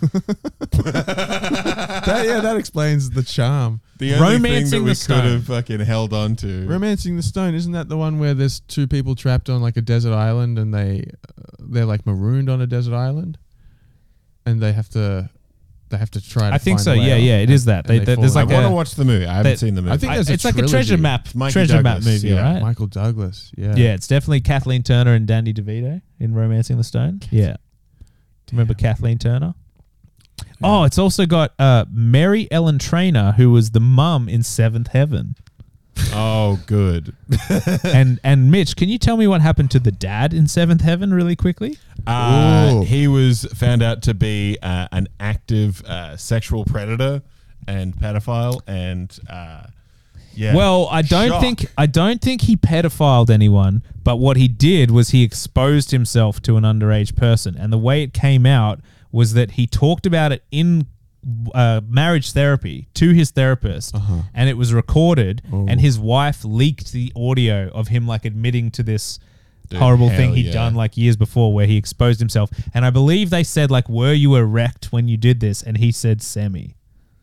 That, yeah, that explains the charm. the only thing that Romancing we the could Stone. have fucking held on to. Romancing the Stone, isn't that the one where there's two people trapped on like a desert island and they uh, they're like marooned on a desert island, and they have to they have to try. To I think find so. a way Yeah, out, yeah, it and- is that. and They- they they- fall there's I in like want a- to watch the movie. I haven't that- seen the movie. I think I- there's a it's like a trilogy. treasure map, Mikey treasure map Douglas, movie, yeah. right? Michael Douglas. Yeah. Yeah, it's definitely Kathleen Turner and Danny DeVito in Romancing the Stone. Yeah. Remember Kathleen Turner? Oh, it's also got uh, Mary Ellen Trainor, who was the mum in Seventh Heaven. Oh, good. and and Mitch, can you tell me what happened to the dad in Seventh Heaven really quickly? Uh, Ooh. he was found out to be uh, an active uh, sexual predator and pedophile, and uh, yeah. Well, I don't Shock. think I don't think he pedophiled anyone, but what he did was he exposed himself to an underage person, and the way it came out was that he talked about it in uh, marriage therapy to his therapist, Uh-huh. and it was recorded, Oh. and his wife leaked the audio of him like admitting to this Dude, horrible hell thing he'd yeah. done like years before where he exposed himself. And I believe they said like, were you erect when you did this? And he said semi.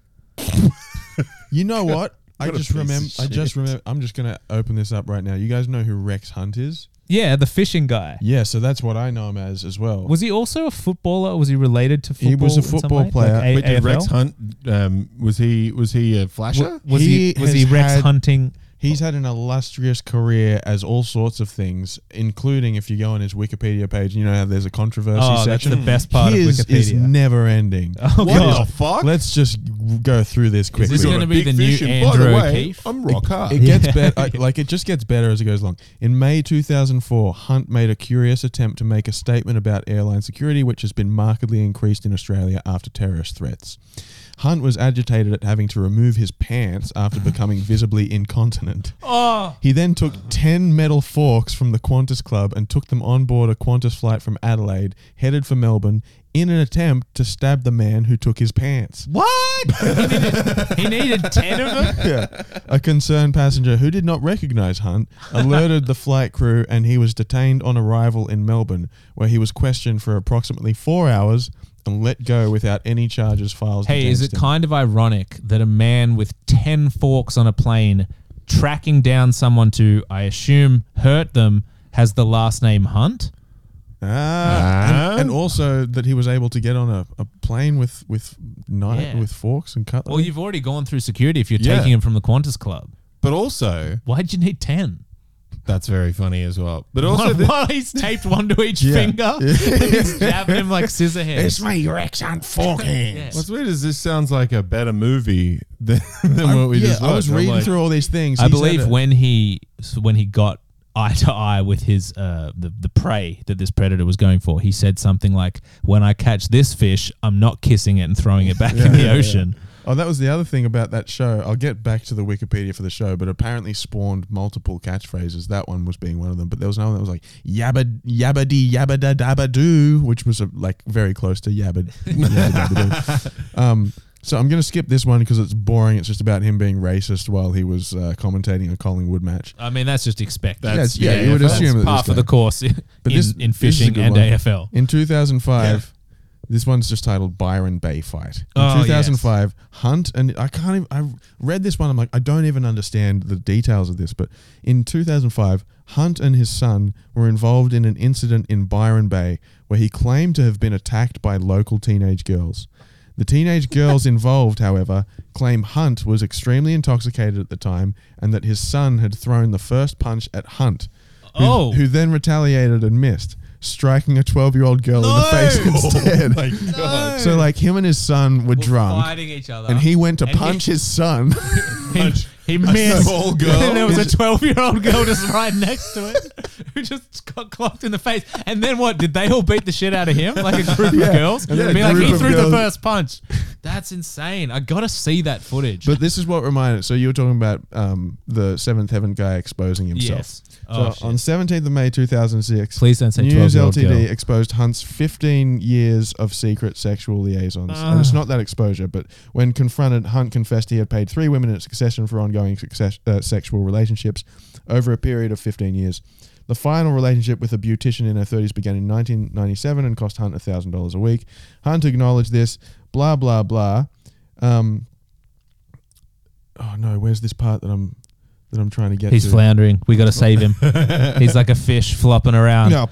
You know what? I What a just piece of remember. I just shit. remember. I'm just gonna open this up right now. You guys know who Rex Hunt is? Yeah, the fishing guy. Yeah, so that's what I know him as as well. Was he also a footballer? Was he related to football? He was a in some football way? player. Like A- Wait, did A F L? Rex Hunt? Um, was he was he a flasher? Was he, He was he has Rex had- hunting? He's had an illustrious career as all sorts of things, including if you go on his Wikipedia page, you know how there's a controversy Oh, that's section. the best part His of is Wikipedia. never ending. Oh, what God. the fuck? Let's just go through this quickly. this We got gonna a be big the new fish, and Andrew by the way, O'Keefe? I'm rock hard. It gets Yeah. better. Like it just gets better as it goes along. In May two thousand four, Hunt made a curious attempt to make a statement about airline security, which has been markedly increased in Australia after terrorist threats. Hunt was agitated at having to remove his pants after becoming visibly incontinent. Oh, He then took ten metal forks from the Qantas Club and took them on board a Qantas flight from Adelaide, headed for Melbourne, in an attempt to stab the man who took his pants. what? he, needed, he needed ten of them? Yeah. A concerned passenger who did not recognize Hunt alerted the flight crew, and he was detained on arrival in Melbourne, where he was questioned for approximately four hours and let go without any charges filed Hey, against is it him. kind of ironic that a man with ten forks on a plane tracking down someone to, I assume, hurt them has the last name Hunt? Ah, Ah. and, and also that he was able to get on a, a plane with with knife Yeah. with forks and cutlery. Well, you've already gone through security if you're Yeah. taking him from the Qantas Club. But also, Why'd you need ten? that's very funny as well. But also, While, the, while he's taped one to each Yeah. finger, he's jabbing him like scissor hands. my Rex Hunt fork hands. what's weird is this sounds like a better movie than, than what we yeah, just watched. I was I'm reading like, through all these things. I He said believe it- when he so when he got eye to eye with his uh, the the prey that this predator was going for, he said something like, "When I catch this fish, I'm not kissing it and throwing it back in the yeah, ocean." Oh, that was the other thing about that show. I'll get back to the Wikipedia for the show, but apparently spawned multiple catchphrases. That one was being one of them. But there was another that was like yabba yabba dee yabba da dabba doo, which was a, like very close to yabba. yabba dabba doo. Um, so I'm going to skip this one because it's boring. It's just about him being racist while he was uh, commentating a Collingwood match. I mean, that's just expected. That's, yeah, yeah, you would that's assume that par this for guy- the course in, But this- in this is a fishing good and one. A F L. In two thousand five, this one's just titled Byron Bay Fight. In Oh, two thousand five, Hunt, and I can't even, I read this one, I'm like, I don't even understand the details of this, but in two thousand five, Hunt and his son were involved in an incident in Byron Bay where he claimed to have been attacked by local teenage girls. The teenage girls involved, however, claim Hunt was extremely intoxicated at the time and that his son had thrown the first punch at Hunt, who, Oh. who then retaliated and missed, striking a twelve-year-old girl in the face instead. Oh my God. So, like, him and his son were drunk, fighting each other. and he went to And he- punch his son. he, he missed. small girl. And there was a twelve-year-old girl just right next to it who just got clocked in the face. And then what? Did they all beat the shit out of him like a group Yeah. of girls? And then Be a like, group he of threw girls- the first punch. That's insane. I gotta see that footage. But this is what reminded. So you were talking about um, the Seventh Heaven guy exposing himself. yes. So Oh, shit. on seventeenth of May two thousand six, Please don't say News twelve-year-old Ltd girl. exposed Hunt's fifteen years of secret sexual liaisons. And it's not that exposure, but when confronted, Hunt confessed he had paid three women in succession for ongoing success, uh, sexual relationships over a period of fifteen years. The final relationship with a beautician in her thirties began in nineteen ninety-seven and cost Hunt one thousand dollars a week. Hunt acknowledged this, blah, blah, blah. Um, oh, no, where's this part that I'm that I'm trying to get He's to? floundering. We gotta save him. He's like a fish flopping around. No.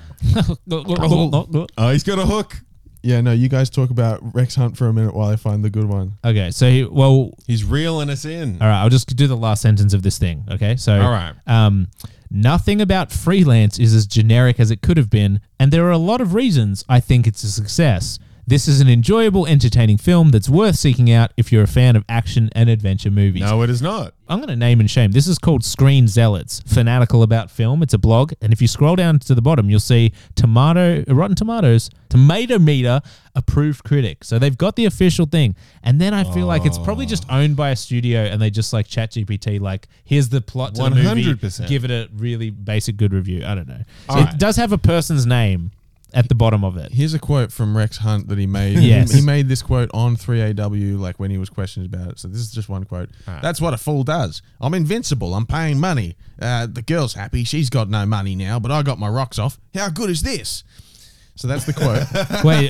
Oh, he's got a hook. Yeah, no, you guys talk about Rex Hunt for a minute while I find the good one. Okay, so he, well, He's reeling us in. all right. I'll just do the last sentence of this thing. Okay, so All right. Um, nothing about Freelance is as generic as it could have been, and there are a lot of reasons I think it's a success. This is an enjoyable, entertaining film that's worth seeking out if you're a fan of action and adventure movies. No, it is not. I'm going to name and shame. This is called Screen Zealots, fanatical about film. It's a blog, and if you scroll down to the bottom, you'll see Tomato, Rotten Tomatoes, Tomato Meter, approved critic. So they've got the official thing. And then I feel like it's probably just owned by a studio, and they just like ChatGPT, like, here's the plot to the one movie. hundred percent. Give it a really basic good review. I don't know. All it right. does have a person's name at the bottom of it. Here's a quote from Rex Hunt that he made. Yes. He made this quote on three A W, like when he was questioned about it. So this is just one quote. Right. That's what a fool does. I'm invincible. I'm paying money. Uh, the girl's happy. She's got no money now, but I got my rocks off. How good is this? So that's the quote. Wait.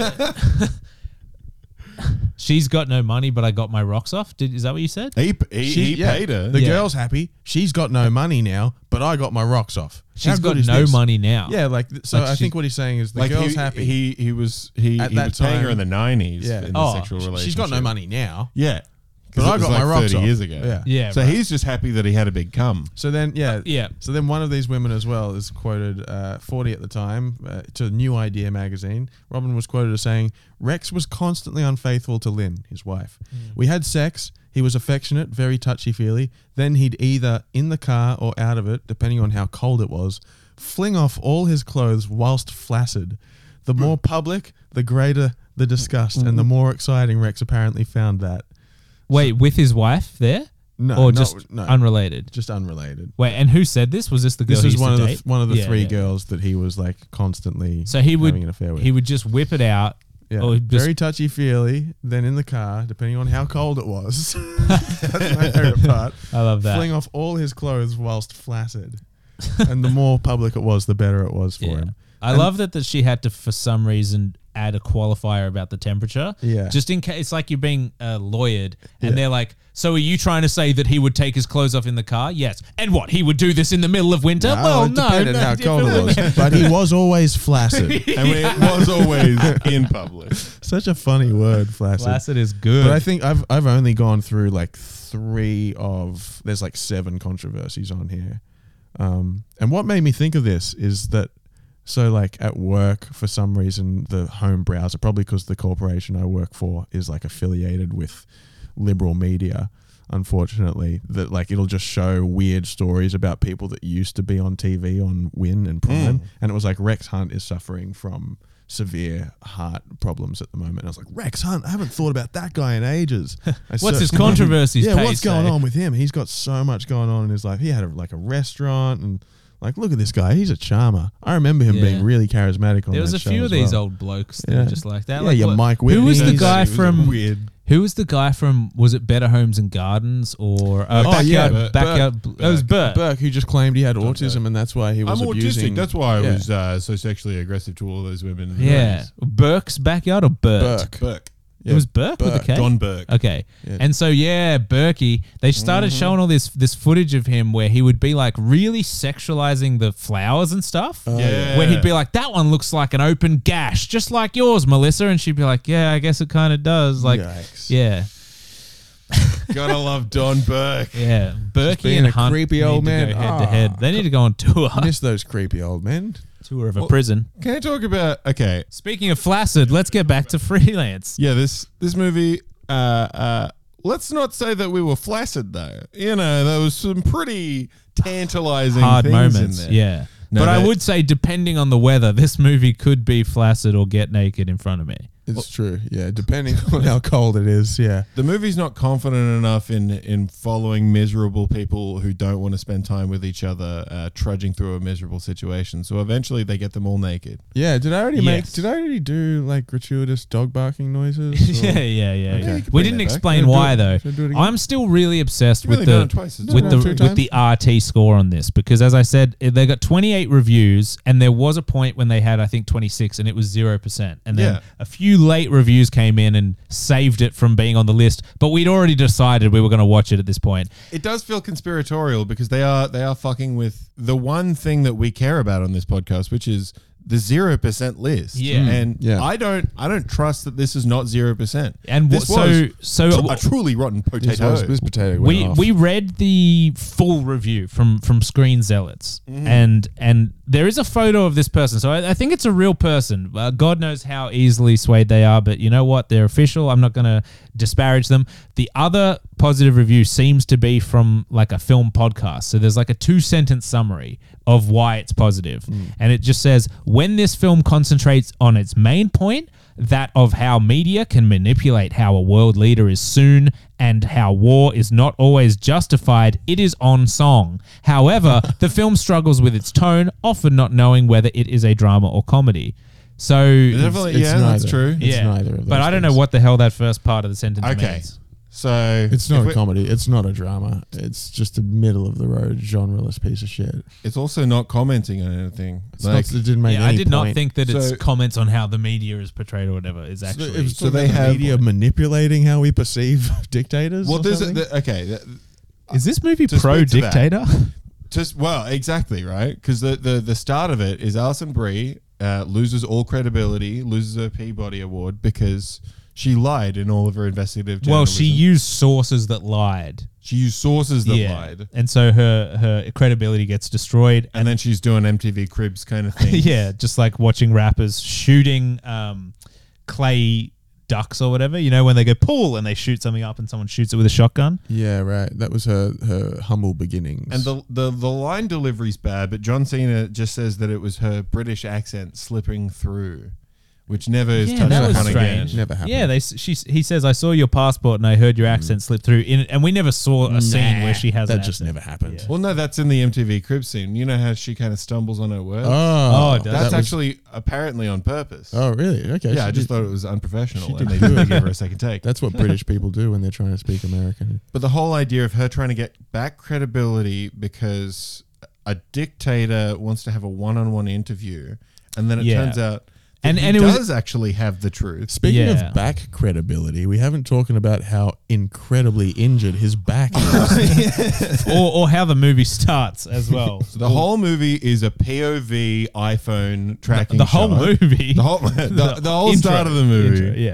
She's got no money, but I got my rocks off. Did, is that what you said? He, he, She- he yeah, paid her. The Yeah. girl's happy. She's got no money now, but I got my rocks off. How She's good got is no this? money now. Yeah, like th- so. Like I she- think what he's saying is the like girl's he, happy. He he was he, At he that was paying her time- in the nineties Yeah. in the Oh, sexual Sh- relationship. she's got no money now. Yeah. But 'Cause I it was got like my rocks thirty off. years ago. Yeah. Yeah, So right. he's just happy that he had a big cum. So then, yeah, Yeah. So then, one of these women as well is quoted, uh, forty at the time, uh, to New Idea magazine. Robin was quoted as saying, "Rex was constantly unfaithful to Lynn, his wife. We had sex. He was affectionate, very touchy-feely. Then he'd either in the car or out of it, depending on how cold it was, fling off all his clothes whilst flaccid. The more public, the greater the disgust, and the more exciting Rex apparently found that. Wait, with his wife there? No, or no, just no. unrelated? Just unrelated. Wait, and who said this? Was this the girl This he is used one to of the date? th- one of the Yeah, three yeah. girls that he was like constantly So he would having an affair with. he would just whip it out. yeah. or just- very touchy feely. Then in the car, depending on how cold it was. That's my favorite part. I love that. Fling off all his clothes whilst flaccid, and the more public it was, the better it was for Yeah. him. I And- love that that she had to, for some reason, add a qualifier about the temperature. Yeah. Just in case, it's like you're being uh, lawyered, and Yeah. they're like, "So are you trying to say that he would take his clothes off in the car?" Yes. And what? He would do this in the middle of winter? well, it no. depended no, how if cold it it was- was, but he was always flaccid. And it was always in public. Such a funny word, flaccid. Flaccid is good. But I think I've I've only gone through like three of there's like seven controversies on here, um, and what made me think of this is that so like at work for some reason the home browser, probably because the corporation I work for is like affiliated with liberal media, unfortunately, that like it'll just show weird stories about people that used to be on T V on Win and Prime, Mm. and it was like Rex Hunt is suffering from severe heart problems at the moment. And I was like, Rex Hunt, I haven't thought about that guy in ages. I What's searched his him up. controversies Yeah, page what's going say? on with him? He's got so much going on in his life. He had a, like a restaurant and like, look at this guy. He's a charmer. I remember him Yeah. being really charismatic on There was that a show few as of these well. old blokes that Yeah. were just like that. Yeah, like, yeah, what- Mike Who was the Whitney. guy He was from? weird. Who was the guy from? Was it Better Homes and Gardens or uh, Oh, backyard? yeah, Bur- backyard. Burke. It was Burke. Burke, who just claimed he had John autism Burke. and that's why he was I'm abusing. autistic. That's why I Yeah. was uh, so sexually aggressive to all those women. in the Yeah, nineties. Burke's backyard or Burt? Burke. Burke. It was Burke with a Burke. K. Don Burke. Okay. Yeah. And so yeah, Berkey, they started Mm-hmm. showing all this this footage of him where he would be like really sexualizing the flowers and stuff. Oh, Yeah. Where he'd be like, that one looks like an open gash, just like yours, Melissa. And she'd be like, yeah, I guess it kind of does. Like, Yikes. yeah, Gotta love Don Burke. yeah. Berkey being and a Hunt creepy need old to man. go head Ah. to head. They need to go on tour, Miss those creepy old men. tour of a Well- prison. Can I talk about? Okay, Speaking of flaccid, let's get back to Freelance. yeah. This this movie. Uh, uh, let's not say that we were flaccid though. You know, there was some pretty tantalizing Hard things moments, in there. yeah. No, but I that- would say, depending on the weather, this movie could be flaccid or get naked in front of me. It's true. Yeah, depending on how cold it is. Yeah. The movie's not confident enough in in following miserable people who don't want to spend time with each other, uh, trudging through a miserable situation. So eventually, they get them all naked. Yeah. Did I already make? Yes. Did I already do like gratuitous dog barking noises? Or- yeah, yeah, yeah. Okay. yeah. You can We bring didn't that back. explain Should I do why it- though. should I do it again? I'm still really obsessed You've with only done it the twice. It's with all the right. Two with times? the R T score on this because, as I said, it- they got twenty-eight reviews, and there was a point when they had I think twenty-six, and it was zero percent. And then Yeah. a few late reviews came in and saved it from being on the list. But we'd already decided we were going to watch it at this point. It does feel conspiratorial because they are they are fucking with the one thing that we care about on this podcast, which is the zero percent list. Yeah. Mm. and Yeah. I don't I don't trust that this is not zero percent. And this what, so so tr- a truly rotten This, potato. was, this potato went we off. we read the full review from from Screen Zealots, Mm-hmm. and and there is a photo of this person, so I, I think it's a real person. Uh, God knows how easily swayed they are, but you know what? They're official. I'm not going to disparage them. The other positive review seems to be from like a film podcast. So there's like a two sentence summary of why it's positive, and it just says when this film concentrates on its main point, that of how media can manipulate how a world leader is soon and how war is not always justified, it is on song. However, the film struggles with its tone, often not knowing whether it is a drama or comedy. So, Definitely, It's yeah, that's neither. true. It's yeah, neither of but those I don't know things. what the hell that first part of the sentence Okay. means. So It's if not a we- comedy. It's not a drama. It's just a middle of the road genreless piece of shit. It's also not commenting on anything. It's Like, not, it didn't make Yeah, I any did not point. think that So- its comments on how the media is portrayed or whatever is So actually. it was So so they they have- media manipulating how we perceive dictators. well, or there's a, something? the, okay. th- is this movie to pro speak to that- dictator? Just well, exactly right. Because the, the the start of it is Alison Brie uh, loses all credibility, loses her Peabody Award because she lied in all of her investigative journalism. Well, she used sources that lied. she used sources that yeah, lied, and so her her credibility gets destroyed. and then she's doing M T V Cribs kind of thing. yeah, just like watching rappers shooting um, clay ducks or whatever. You know, when they go pool and they shoot something up and someone shoots it with a shotgun. Yeah, right. That was her her humble beginnings. And the, the the line delivery's bad, but John Cena just says that it was her British accent slipping through, which never is Yeah, touched that was upon strange. again. Never happened. Yeah, they s- she s- he says I saw your passport and I heard your accent slip through. In, and we never saw a scene Nah, where she has that an just accent. never happened. Yeah. Well, no, that's in the M T V Cribs scene. You know how she kind of stumbles on her words. Oh, Oh, it does. that's that was- actually apparently on purpose. Oh, really? Okay. yeah, she I just did- thought it was unprofessional, she and did they do didn't it. give her a second take. That's what British people do when they're trying to speak American. But the whole idea of her trying to get back credibility because a dictator wants to have a one-on-one interview, and then it Yeah. turns out that And- he and it was- does actually have the truth. Speaking Yeah. of back credibility, we haven't talking about how incredibly injured his back is. or, or how the movie starts as well. So the whole movie is a P O V iPhone tracking the whole shot. movie. The whole, the, the whole Intro. start of the movie. Intro, yeah.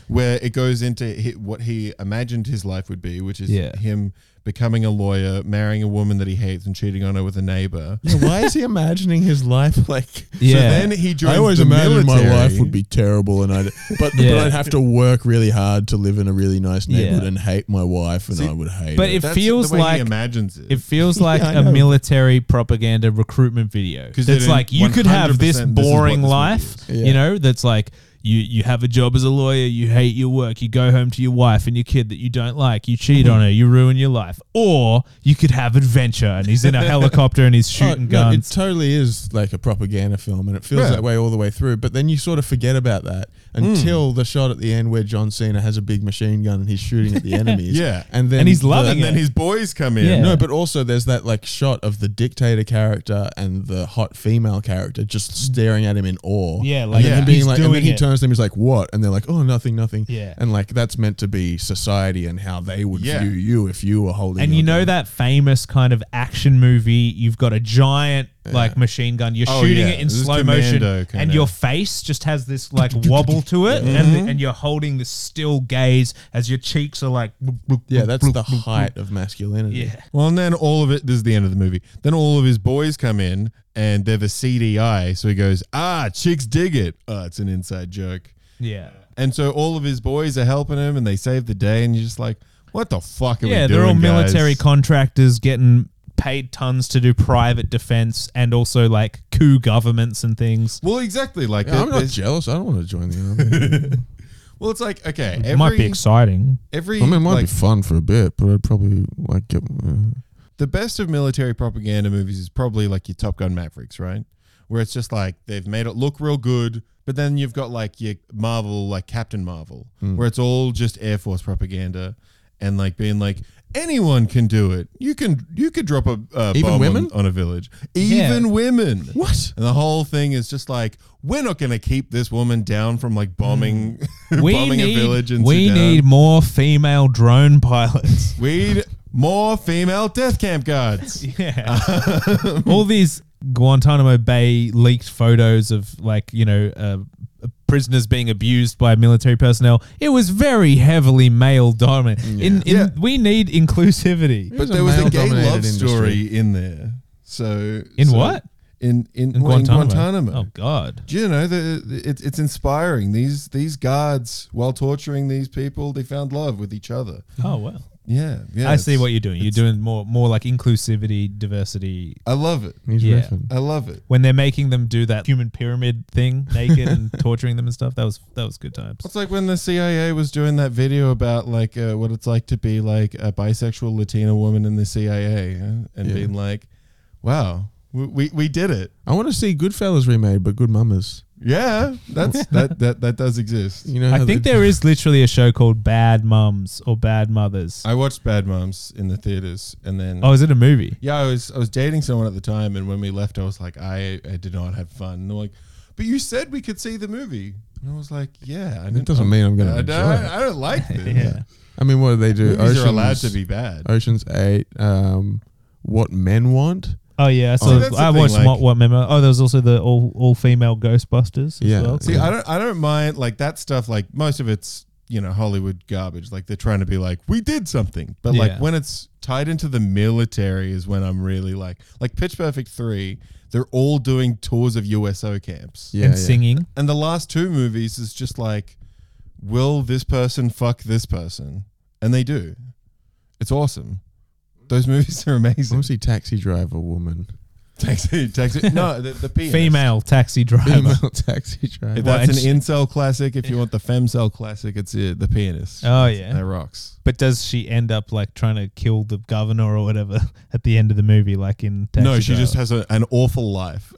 where it goes into hi- what he imagined his life would be, which is Yeah. him becoming a lawyer, marrying a woman that he hates, and cheating on her with a neighbor. Yeah, why is he imagining his life like? Yeah. So then he joins I always the imagined military. my life would be terrible, and I'd but, Yeah. but I'd have to work really hard to live in a really nice neighborhood Yeah. and hate my wife, and See, I would hate but it. it That's feels the way like he imagines it. It feels like Yeah, I a know. military propaganda recruitment video. 'Cause It's then like you could have this one hundred percent this is what boring this movie life, is. Yeah. you know, that's like you you have a job as a lawyer, you hate your work, you go home to your wife and your kid that you don't like, you cheat on her, you ruin your life. Or you could have adventure and he's in a helicopter and he's shooting Oh, no, it guns. totally is like a propaganda film, and it feels Yeah. that way all the way through. But then you sort of forget about that until the shot at the end where John Cena has a big machine gun and he's shooting at the enemies. Yeah. and then And he's the- loving and then it. his boys come in. Yeah. No, but also there's that like shot of the dictator character and the hot female character just staring at him in awe. Yeah, and like then yeah, him being he's like, and then doing he it. turns to them, he's like, "What?" And they're like, "Oh, nothing, nothing." Yeah. and like that's meant to be society and how they would Yeah. view you if you were holding. And your you know gun. that famous kind of action movie, you've got a giant like machine gun, you're Oh, shooting yeah. it in This is slow motion, Commando and kinda. your face just has this like wobble to it, and the, and you're holding this still gaze as your cheeks are like Yeah, that's the height of masculinity. yeah. Well, and then all of it, this is the end of the movie. Then all of his boys come in and they're the C D I. So he goes, ah, chicks dig it. Oh, it's an inside joke. Yeah. And so all of his boys are helping him and they save the day. And you're just like, what the fuck are Yeah, we doing, they're all guys? military contractors getting paid tons to do private defense and also like coup governments and things. Well, exactly. Like, Yeah, there- I'm not there's- jealous. I don't want to join the army. well, it's like, okay, It every, might be exciting. every, I mean, it might like, be fun for a bit, but I'd probably like get. Uh, the best of military propaganda movies is probably like your Top Gun Mavericks, right? Where it's just like they've made it look real good, but then you've got like your Marvel, like Captain Marvel, Hmm. where it's all just Air Force propaganda and like being like anyone can do it. You can you could drop a, a Even bomb women? on, on a village, even Yeah. women. what? And the whole thing is just like we're not going to keep this woman down from like bombing, We bombing need a village in we Sudan. need more female drone pilots. we need more female death camp guards. Yeah. All these Guantanamo Bay leaked photos of like, you know, uh, prisoners being abused by military personnel. It was very heavily male dominated. In, in Yeah. we need inclusivity. But It's a there was a gay male-dominated love industry. story in there. So In so what? In in, In well, in Guantanamo. Guantanamo. Oh God. Do you know the, the it's it's inspiring. These these guards, while torturing these people, they found love with each other. Oh well. Yeah, yeah. I see it's- what you're doing. You're it's- doing more more like inclusivity, diversity. I love it. He's Yeah. riffing. I love it. When they're making them do that human pyramid thing naked and torturing them and stuff, that was that was good times. It's like when the C I A was doing that video about like uh, what it's like to be like a bisexual Latina woman in the C I A, uh, and Yeah. being like, "Wow, we, we we did it." I want to see Goodfellas remade, but Good Mamas. Yeah, that's that that that does exist. You know, I how think they- there is literally a show called Bad Mums or Bad Mothers. I watched Bad Moms in the theaters, and then Oh, is it a movie? yeah, I was I was dating someone at the time, and when we left, I was like, I, I did not have fun. And they're like, but you said we could see the movie, and I was like, yeah, I It didn't, doesn't mean I'm going I, to don't- enjoy it. I don't like this. Yeah. I mean, what do they do? Movies Oceans, are allowed to be bad. Ocean's Eight. Um, What Men Want. Oh yeah, See, so that's the I thing, watched like- what, what memo. Oh, there was also the all all female Ghostbusters as Yeah. well. See, I don't I don't mind like that stuff. Like most of it's you know Hollywood garbage. Like they're trying to be like we did something, but like Yeah. when it's tied into the military is when I'm really like like Pitch Perfect three. They're all doing tours of U S O camps. Yeah, and yeah. singing. And the last two movies is just like, will this person fuck this person? And they do. It's awesome. Those movies are I amazing. want to see Taxi Driver Woman. Taxi, taxi. No, the, the pianist. Female taxi driver. Female Taxi Driver. If Well, that's and an she- incel classic. If you want the femcel classic, it's uh, the pianist. Oh yeah. That rocks. But does she end up like trying to kill the governor or whatever at the end of the movie, like in Taxi No, she just Driver? has a, an awful life.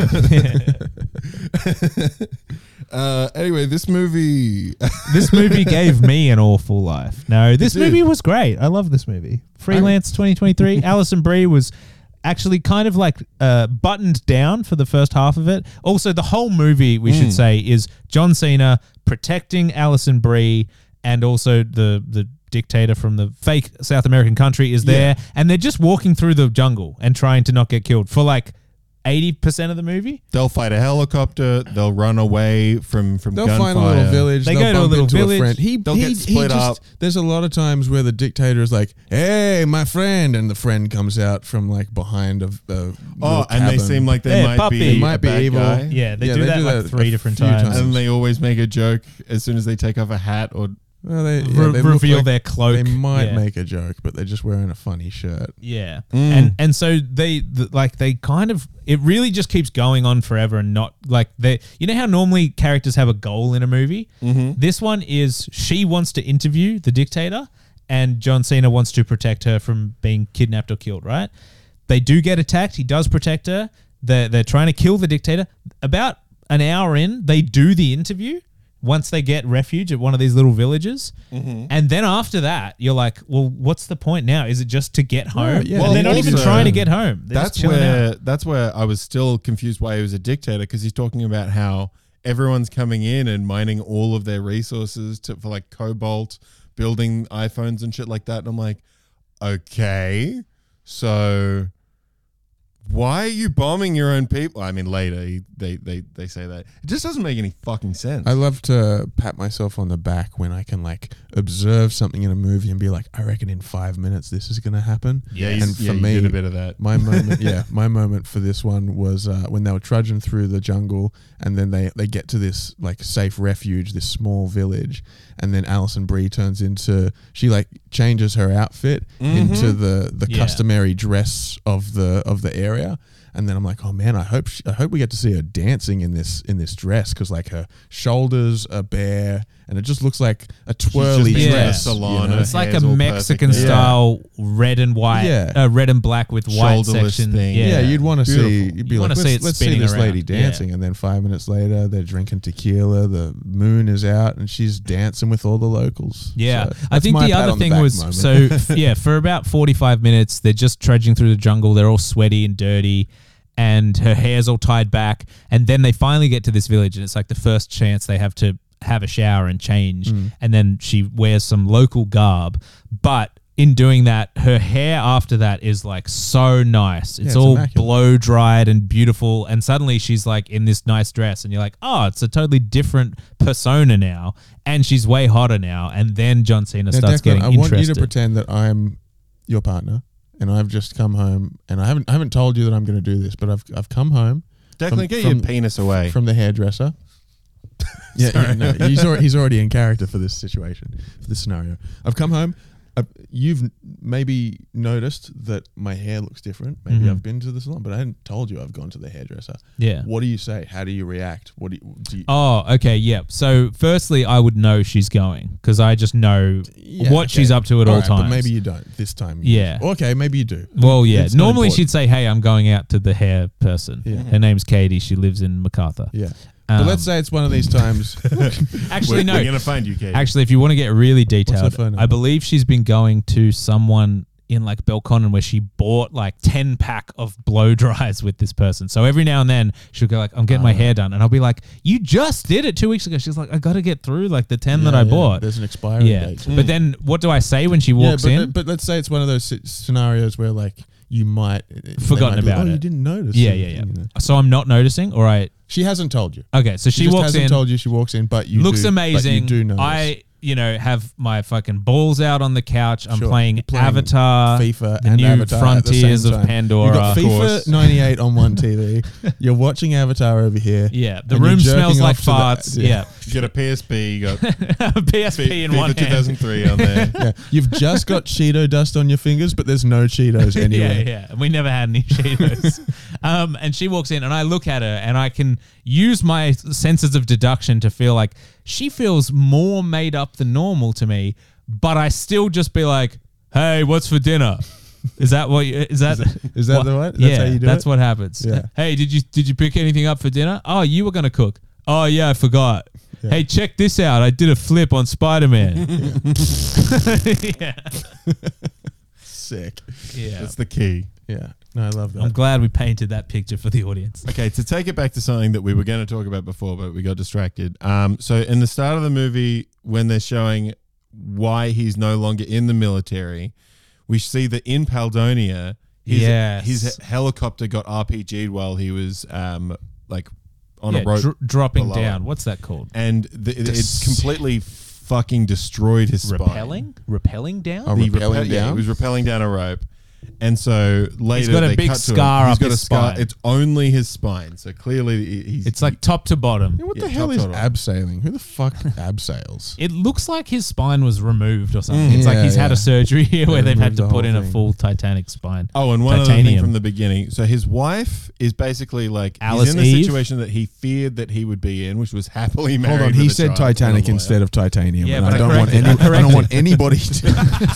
uh, anyway, this movie. This movie gave me an awful life. No, this did. movie was great. I love this movie. Freelance twenty twenty-three. Alison Brie was actually kind of like uh, buttoned down for the first half of it. Also, the whole movie, we should say, is John Cena protecting Alison Brie, and also the the dictator from the fake South American country is there, and they're just walking through the jungle and trying to not get killed for like eighty percent of the movie. They'll fight a helicopter. They'll run away from from They'll gunfire. find a little village. They They'll go to a bump little into village. a friend. He, They'll he, get he split just, up. There's a lot of times where the dictator is like, "Hey, my friend," and the friend comes out from like behind a, a Oh, and they seem like they Hey, might puppy. be They a might be bad evil. guy. Yeah, they Yeah, do they that do like that three a different few times. times. And they always make a joke as soon as they take off a hat or Well, they, yeah, Re- they look reveal like their cloak. They might Yeah. make a joke, but they're just wearing a funny shirt. Yeah, Mm. and and so they the, like they kind of it really just keeps going on forever and not like they you know how normally characters have a goal in a movie. Mm-hmm. This one is she wants to interview the dictator, and John Cena wants to protect her from being kidnapped or killed. Right? They do get attacked. He does protect her. They're they're trying to kill the dictator. About an hour in, they do the interview. Once they get refuge at one of these little villages. Mm-hmm. And then after that, you're like, well, what's the point now? Is it just to get home? yeah. And Well, they're not even also- trying to get home. They're that's just chilling where out. that's where I was still confused why he was a dictator, because he's talking about how everyone's coming in and mining all of their resources to for like cobalt, building iPhones and shit like that. And I'm like, okay, so why are you bombing your own people? I mean, later he, they they they say that it just doesn't make any fucking sense. I love to pat myself on the back when I can like observe something in a movie and be like, I reckon in five minutes this is gonna happen. yeah, Yes. you, and for yeah, you me, did a bit of that. My moment, yeah, my moment for this one was uh, when they were trudging through the jungle, and then they, they get to this like safe refuge, this small village, and then Alison Brie turns into she like changes her outfit Mhm. into the the Yeah. customary dress of the of the area. And then I'm like, oh man, I hope she, I hope we get to see her dancing in this in this dress, because like her shoulders are bare and it just looks like a twirly been to the dress. salon, you know? her It's like hair's a all Mexican perfect now. style red and white, Yeah. uh, red and black with white Shoulderless section. thing. Yeah, Yeah, you'd want to see. Beautiful. You'd be You like, wanna let's, see it let's see spinning this lady around. Yeah. dancing, and then five minutes later, they're drinking tequila. The moon is out, and she's dancing with all the locals. Yeah, So I that's think my the pat other on the thing back was moment. so f- yeah. For about forty-five minutes, they're just trudging through the jungle. They're all sweaty and dirty, and her hair's all tied back. And then they finally get to this village, and it's like the first chance they have to have a shower and change. Mm. And then she wears some local garb, but in doing that, her hair after that is like so nice. It's, it's all immaculate. blow dried and beautiful. And suddenly she's like in this nice dress, and you're like, oh, it's a totally different persona now. And she's way hotter now. And then John Cena Now, starts Declan, getting I interested. want you to pretend that I'm your partner, and I've just come home, and I haven't I haven't told you that I'm going to do this, but I've I've come home Declan, from- get from- your penis away. from the hairdresser. yeah, yeah no, he's already, he's already in character for this situation, for this scenario. I've come home. I've, you've n- maybe noticed that my hair looks different. Maybe Mhm. I've been to the salon, but I hadn't told you I've gone to the hairdresser. Yeah. What do you say? How do you react? What do you, do you Oh, okay, yeah. So, firstly, I would know she's going because I just know Yeah, what okay. she's up to at all, right, times. But maybe you don't this time. you- Yeah. Okay, maybe you do. Well, yeah. It's not Normally, important. she'd say, "Hey, I'm going out to the hair person." Yeah. Her name's Katie. She lives in MacArthur. Yeah. Um, But let's say it's one of these times. Actually, we're, no. we're gonna find you, Kate. Actually, if you want to get really her detailed, phone I number? believe she's been going to someone in like Belconnen where she bought like ten pack of blow dries with this person. So every now and then she'll go like, "I'm getting my Ah. hair done," and I'll be like, "You just did it two weeks ago." She's like, "I got to get through like the ten that Yeah, I yeah. bought." There's an expiry Yeah, date. but then what do I say when she walks yeah, but, in? But let's say it's one of those si- scenarios where like you might they Forgotten might be like, about oh, it. you didn't notice. Yeah, and- yeah, yeah. you know. So I'm not noticing, or I She hasn't told you. okay. So she, just walks hasn't in, told you she walks in, but you looks do, amazing. But you do notice. I, you know, have my fucking balls out on the couch. I'm Sure. playing, You're playing Avatar, FIFA the and new Avatar at the frontiers same of time. Pandora. You've got Of FIFA course. ninety-eight on one T V. You're watching Avatar over here. Yeah, the and you're room jerking smells like off to the- farts. yeah. yeah, You got a P S P. You got P S P in one FIFA two thousand hand. three on there. Yeah, you've just got Cheeto dust on your fingers, but there's no Cheetos anywhere. Yeah, yeah. We never had any Cheetos. um, and she walks in, and I look at her, and I can use my senses of deduction to feel like she feels more made up than normal to me. But I still just be like, "Hey, what's for dinner?" Is that what? You, is that? Is that what- the right? That's yeah, how you do that's it? what happens. Yeah. Hey, did you did you pick anything up for dinner? Oh, you were gonna cook. Oh yeah, I forgot. Yeah. Hey, check this out. I did a flip on Spider-Man. yeah. Sick. Yeah. That's the key. Yeah. No, I love that. I'm glad we painted that picture for the audience. Okay, to take it back to something that we were going to talk about before, but we got distracted. Um, so in the start of the movie, when they're showing why he's no longer in the military, we see that in Paldonia, His, Yes. his helicopter got R P G'd while he was um like on Yeah, a rope dro- dropping below down. him. What's that called? and the, it, it's completely fucking destroyed his spine. Repelling? Repelling down? Oh, The Rappelling rappel- yeah, down? he was rappelling down a rope. And so later got a they big cut to him. scar He's up got his a scar. spine. It's only his spine. So clearly he- he's It's like top to bottom. Yeah, what Yeah, the hell top is total. abseiling? Who the fuck abseils? It looks like his spine was removed or something. Mm. It's like Yeah, he's had yeah. a surgery here They where they've had removed to the put whole in a thing. full Titanic spine. Oh, and one other thing Titanium. from the beginning. So his wife is basically like Alice he's in the Eve? situation that he feared that he would be in, which was happily married. Hold on, with he a said child with a Titanic lawyer. instead of titanium. Yeah, and but I I don't want corrected- any. I I don't corrected. want anybody to.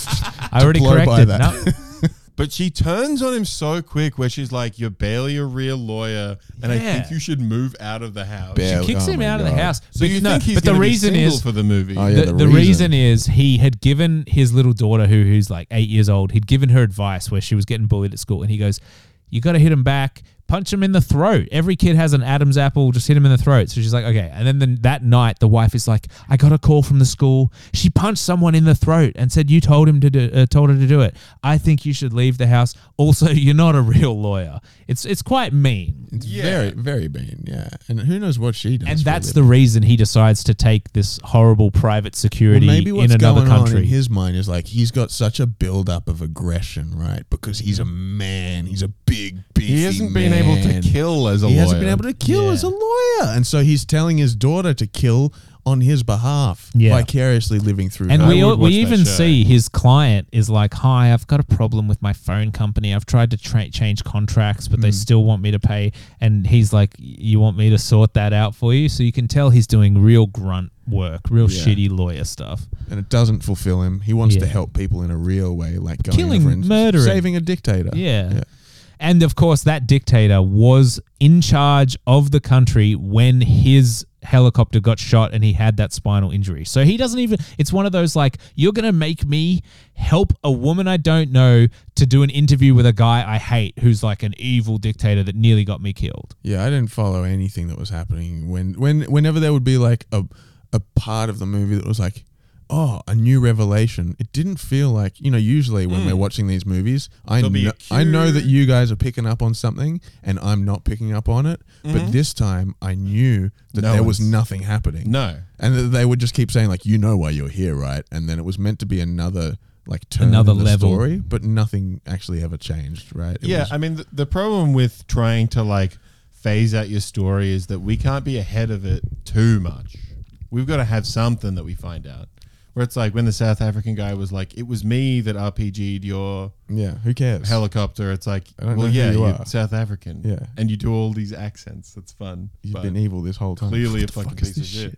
I already blow by corrected. that. No. But she turns on him so quick where she's like, you're barely a real lawyer, and I Yeah. think you should move out of the house. Barely. Kicks Oh him my out of the God. house. So But you no, think he's but the gonna be reason single is for the movie. Oh, yeah, the, the the reason. reason. is he had given his little daughter, who who's like eight years old, he'd given her advice where she was getting bullied at school, and he goes, "You got to hit him back, punch him in the throat. Every kid has an Adam's apple, just hit him in the throat." So she's like, "Okay." And then the, that night, the wife is like, "I got a call from the school. She punched someone in the throat and said you told him to do, uh, told her to do it. I think you should leave the house. Also, you're not a real lawyer." It's it's quite mean. It's Yeah. very, very mean, yeah. And who knows what she does? And for a that's the living. reason he decides to take this horrible private security Well, maybe in what's another going on country. in his mind is like he's got such a build up of aggression, right? Because he's a man, he's a big, beefy He hasn't been able to man. kill as a He lawyer. hasn't been able to kill Yeah. as a lawyer, and so he's telling his daughter to kill on his behalf, Yeah. vicariously living through. And her. we would all, watch we that even show. see his client is like, "Hi, I've got a problem with my phone company. I've tried to tra- change contracts, but they Mm. still want me to pay." And he's like, "You want me to sort that out for you?" So you can tell he's doing real grunt work, real Yeah. shitty lawyer stuff. and it doesn't fulfill him. He wants Yeah. to help people in a real way, like going Killing, over and murdering. saving a dictator. Yeah. Yeah. And of course, that dictator was in charge of the country when his helicopter got shot and he had that spinal injury. So he doesn't even, it's one of those like, you're going to make me help a woman I don't know to do an interview with a guy I hate who's like an evil dictator that nearly got me killed. Yeah, I didn't follow anything that was happening when when whenever there would be like a a part of the movie that was like, oh, a new revelation. It didn't feel like, you know, usually when we're watching these movies, I There'll be know, a I know cue. that you guys are picking up on something and I'm not picking up on it. But this time I knew that No there was one's- nothing happening. No. And that they would just keep saying like, you know why you're here, right? And then it was meant to be another like turn Another in the level. story, but nothing actually ever changed, right? It yeah, was- I mean, the, the problem with trying to like phase out your story is that we can't be ahead of it too much. We've got to have something that we find out. Where it's like when the South African guy was like, "It was me that R P G'd your yeah, who cares? helicopter." It's like, I don't well, know who yeah, you you're are. South African, Yeah. and you do all these accents. That's fun. You've but been evil this whole time. clearly What a the fucking fuck is piece of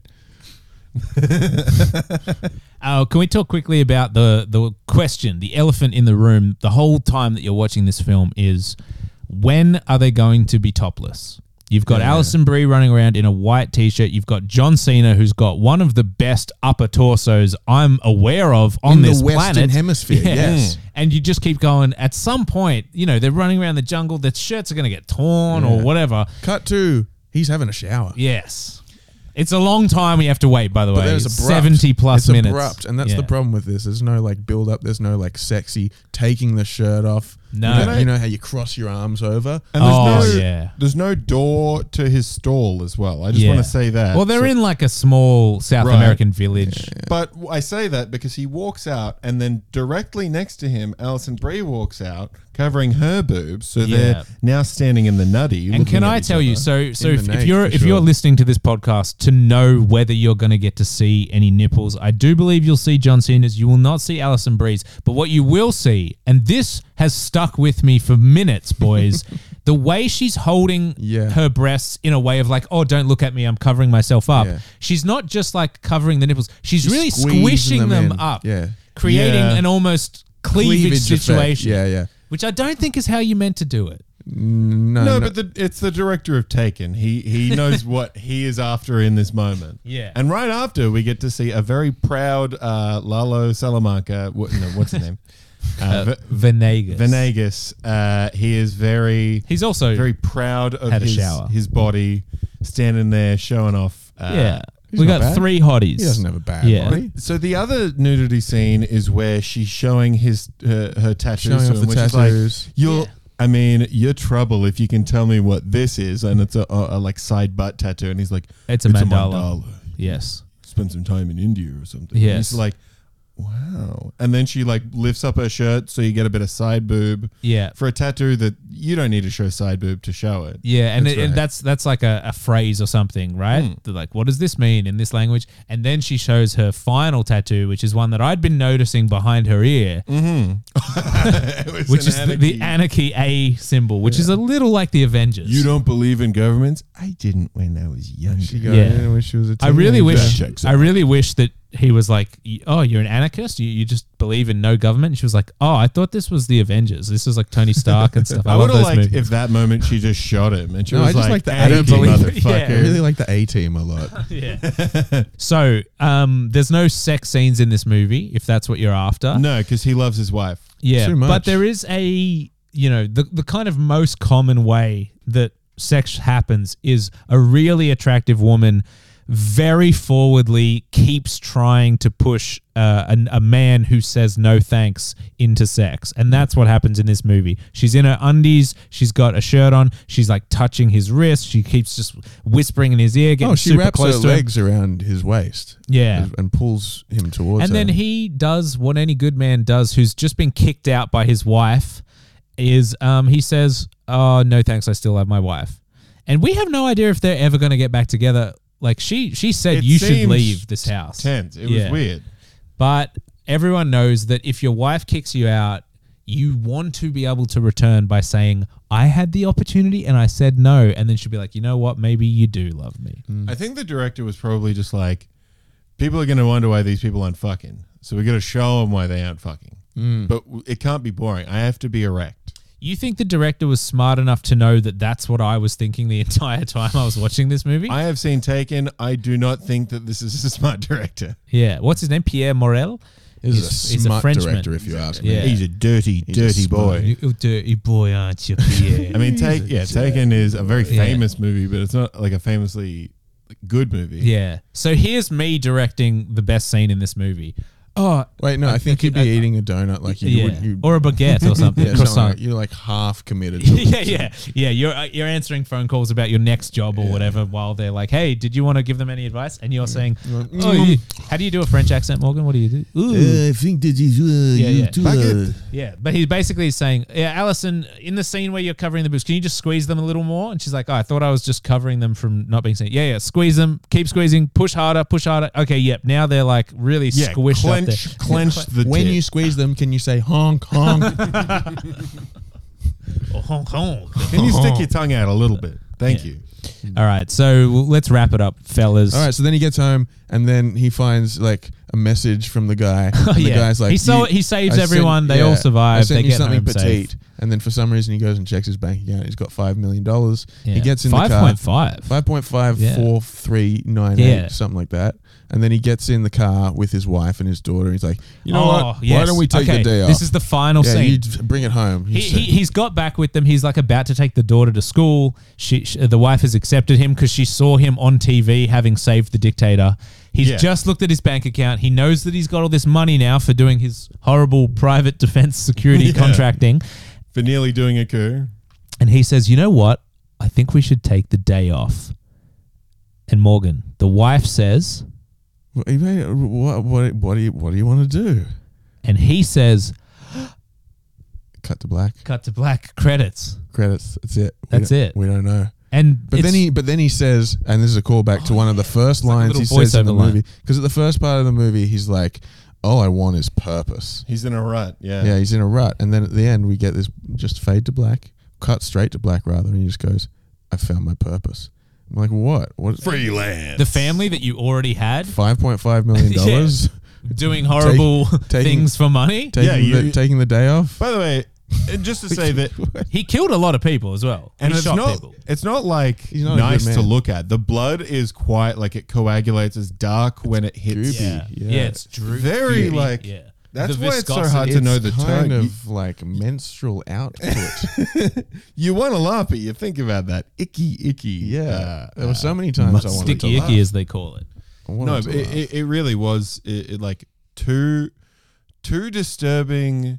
this shit. Oh, can we talk quickly about the the question, the elephant in the room the whole time that you're watching this film is, when are they going to be topless? You've got Yeah. Alison Brie running around in a white t-shirt. You've got John Cena, who's got one of the best upper torsos I'm aware of on In the this Western planet. Hemisphere, yes. And you just keep going. At some point, you know, they're running around the jungle. Their shirts are going to get torn Yeah. or whatever. Cut to he's having a shower. Yes. It's a long time we have to wait, by the But way. there's abrupt. seventy plus it's minutes. abrupt, and that's Yeah. the problem with this. There's no like build up. There's no like sexy taking the shirt off. No. you know, Can I- you know how you cross your arms over. And there's Oh, no, yeah. there's no door to his stall as well. I just Yeah. want to say that. Well, they're So- in like a small South Right. American village. But I say that because he walks out, and then directly next to him, Alison Brie walks out, covering her boobs. So Yeah. they're now standing in the nutty. And looking can at I each tell you, other. so so In if, the if name, you're for if you're sure. listening to this podcast to know whether you're going to get to see any nipples, I do believe you'll see John Cena's. You will not see Alison Brie's, but what you will see, and this has stuck with me for minutes, boys. The way she's holding Yeah. her breasts in a way of like, oh, don't look at me, I'm covering myself up. Yeah. She's not just like covering the nipples; she's, She's really squeezing squishing them them, in. up, Yeah. creating Yeah. an almost cleavage, Cleavage effect. situation. Yeah, yeah. Which I don't think is how you meant to do it. No, No, no. but the, it's the director of Taken. He he knows what he is after in this moment. Yeah. And right after, we get to see a very proud uh, Lalo Salamanca. What, no, what's his name? Uh, Uh, V- Venegas. Venegas. Uh, he is very He's also very proud of had a his, shower. his body, standing there showing off. Uh, yeah. he's We not got bad. three hotties. He doesn't have a bad Yeah. body. So the other nudity scene is where she's showing his her, her tattoos, Showing to off him, the which is tattoos. like, you're I mean, you're trouble if you can tell me what this is. And it's a, a, a like side butt tattoo. And he's like, It's a mandala. Yes. Spend some time in India or something. Yes. And he's like, wow. And then she like lifts up her shirt so you get a bit of side boob. Yeah. For a tattoo that you don't need to show side boob to show it. Yeah, and That's that's, and right. that's that's like a, a phrase or something, right? Mm. They're like, what does this mean in this language? And then she shows her final tattoo, which is one that I'd been noticing behind her ear, Mm-hmm. which is the, the anarchy A symbol, which is a little like the Avengers. You don't believe in governments? I didn't when I was younger. She got Yeah. in when she was a I really teenager. wish. Checks I out. really wish that he was like, "Oh, you're an anarchist. You, you just believe in no government." And she was like, "Oh, I thought this was the Avengers. This is like Tony Stark and stuff." I, I love would have those liked movies. if that moment she just shot him and she No, I was just like, like the "Hey, A-team. motherfucker." I really like the A team a lot. yeah. So, um, there's no sex scenes in this movie, if that's what you're after. No, because he loves his wife. Yeah, Too much. but there is a, you know, the the kind of most common way that sex happens is a really attractive woman very forwardly keeps trying to push uh, a, a man who says no thanks into sex. And that's what happens in this movie. She's in her undies. She's got a shirt on. She's like touching his wrist. She keeps just whispering in his ear, getting Oh, she super wraps her close to him. legs around his waist. Yeah. and- and pulls him towards And her. then he does what any good man does who's just been kicked out by his wife is um, he says, "Oh, no thanks, I still have my wife." And we have no idea if they're ever going to get back together. Like she she said It you should seems leave this house. Tense. It Yeah. was weird. But everyone knows that if your wife kicks you out, you want to be able to return by saying, "I had the opportunity and I said no." And then she'll be like, "You know what? Maybe you do love me." I think the director was probably just like, people are going to wonder why these people aren't fucking. So we got to show them why they aren't fucking. But w- it can't be boring. I have to be erect. You think the director was smart enough to know that that's what I was thinking the entire time I was watching this movie? I have seen Taken. I do not think that this is a smart director. Yeah. What's his name? Pierre Morel? He's, he's- a he's a smart Frenchman. director, if you ask Yeah. me. He's a dirty, He's a dirty smart- boy. You dirty boy, aren't you, Pierre? I mean, take yeah, Taken is a very Yeah. famous movie, but it's not like a famously good movie. Yeah. So here's me directing the best scene in this movie. Oh, Wait, no, I think you'd be eating a donut like you yeah. would. You, Or a baguette or something. yeah, something Croissant. like, you're like half committed. To it. yeah, yeah, yeah. You're uh, you're answering phone calls about your next job or whatever while they're like, "Hey, did you want to give them any advice?" And you're saying, like, "Oh, you, how do you do a French accent, Morgan? What do you do?" Ooh. I think that is uh, Yeah, you yeah. too, Baguette. uh, Yeah, but he's basically saying, "Yeah, Alison, in the scene where you're covering the boobs, can you just squeeze them a little more?" And she's like, "Oh, I thought I was just covering them from not being seen." Yeah, yeah, squeeze them, keep squeezing, push harder, push harder. Okay, yep. Now they're like really Yeah, squished clench, up there. clench the when tit. you squeeze them, can you say honk, honk? Oh, honk, honk. Can you stick your tongue out a little bit? Thank Yeah. you. All right, so let's wrap it up, fellas. All right, so then he gets home and then he finds like a message from the guy. And Oh, the yeah. guy's like, He so- "You- he saves I everyone, they all I survive, sent they you get something home safe." petite." And then for some reason he goes and checks his bank account. He's got five million dollars. Yeah. He gets in five the car. point five. Five point five Yeah. four three nine Yeah. eight, something like that. And then he gets in the car with his wife and his daughter. And he's like, "You know Oh, what? Why yes. don't we take Okay, the day off? This is the final yeah, scene. you d- bring it home." He, He said. he, he's got back with them. He's like about to take the daughter to school. She, sh the wife has accepted him because she saw him on T V having saved the dictator. He's Yeah. just looked at his bank account. He knows that he's got all this money now for doing his horrible private defense security Yeah. contracting. For nearly doing a coup. And he says, "You know what? I think we should take the day off." And Morgan, the wife says, What, what, what, what do you what do you want to do? and he says, Cut to black. cut to black credits. Credits. That's it. We That's don't- it. We don't know. And But it's- then he, but then he says, and this is a callback to one of the first like a lines little he says in the voiceover line. movie. Because at the first part of the movie, he's like, "All I want is purpose." He's in a rut. Yeah. Yeah, he's in a rut, and then at the end, we get this just fade to black, cut straight to black rather, and he just goes, "I found my purpose." I'm like, "What? What? Freelance. the family that you already had Five point five million dollars doing horrible taking- things for money. taking Yeah, you- the, taking the day off." By the way, and just to say that, He killed a lot of people as well. and he it's shot not, people. it's not like He's not a nice good to man. look at. The blood is quite like it coagulates. It's dark when it hits. Droopy. Yeah. Yeah. yeah, it's droopy. Very like. yeah. That's The why it's so viscosity. hard to know the It's tone. kind You- of like menstrual output. You want to laugh, but you think about that icky, icky. Yeah, uh, there were so many times I wanted to Sticky laugh. icky, as they call it. I wanted No, to but it, laugh. it, it really was it, it like too, too disturbing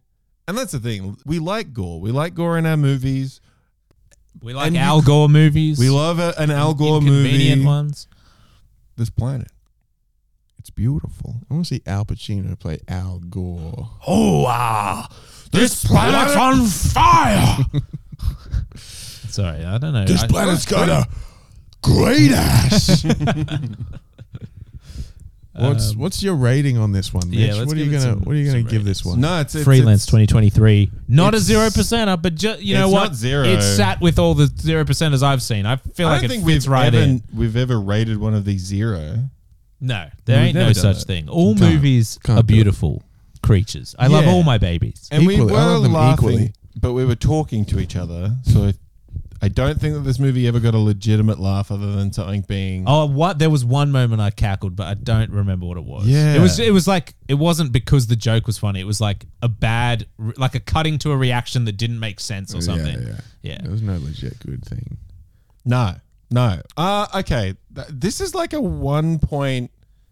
And that's the thing. We like gore. We like gore in our movies. We like And you Al c- Gore movies. We love a, an Al Gore Inconvenient movie. ones. This planet. It's beautiful. I want to see Al Pacino play Al Gore. Oh, wow. This planet's on fire. Sorry, I don't know. This I, planet's got a great ass. What's Um, what's your rating on this one, Mitch? yeah, let's what are you give it gonna some- What are you gonna some give this ratings. one? No, it's, it's Freelance it's, twenty twenty-three. Not a it's- zero percenter, but ju- you know it's what? not zero. It's sat with all the zero percenters I've seen. I feel I like don't it think fits we've right ever, in. We've ever rated one of these zero. No, there We've ain't never no done such that. thing. All Can't- movies can't are do it. beautiful creatures. I love Yeah. all my babies. And we Equally, I were love them laughing, equally. but we were talking to each other. So I, I don't think that this movie ever got a legitimate laugh other than something being. Oh, what? There was one moment I cackled, but I don't remember what it was. Yeah. it was. It was like it wasn't because the joke was funny. It was like a bad, like a cutting to a reaction that didn't make sense or something. Yeah, yeah. Yeah. There was no legit good thing. No, no. Uh, okay. Th- This is like a one point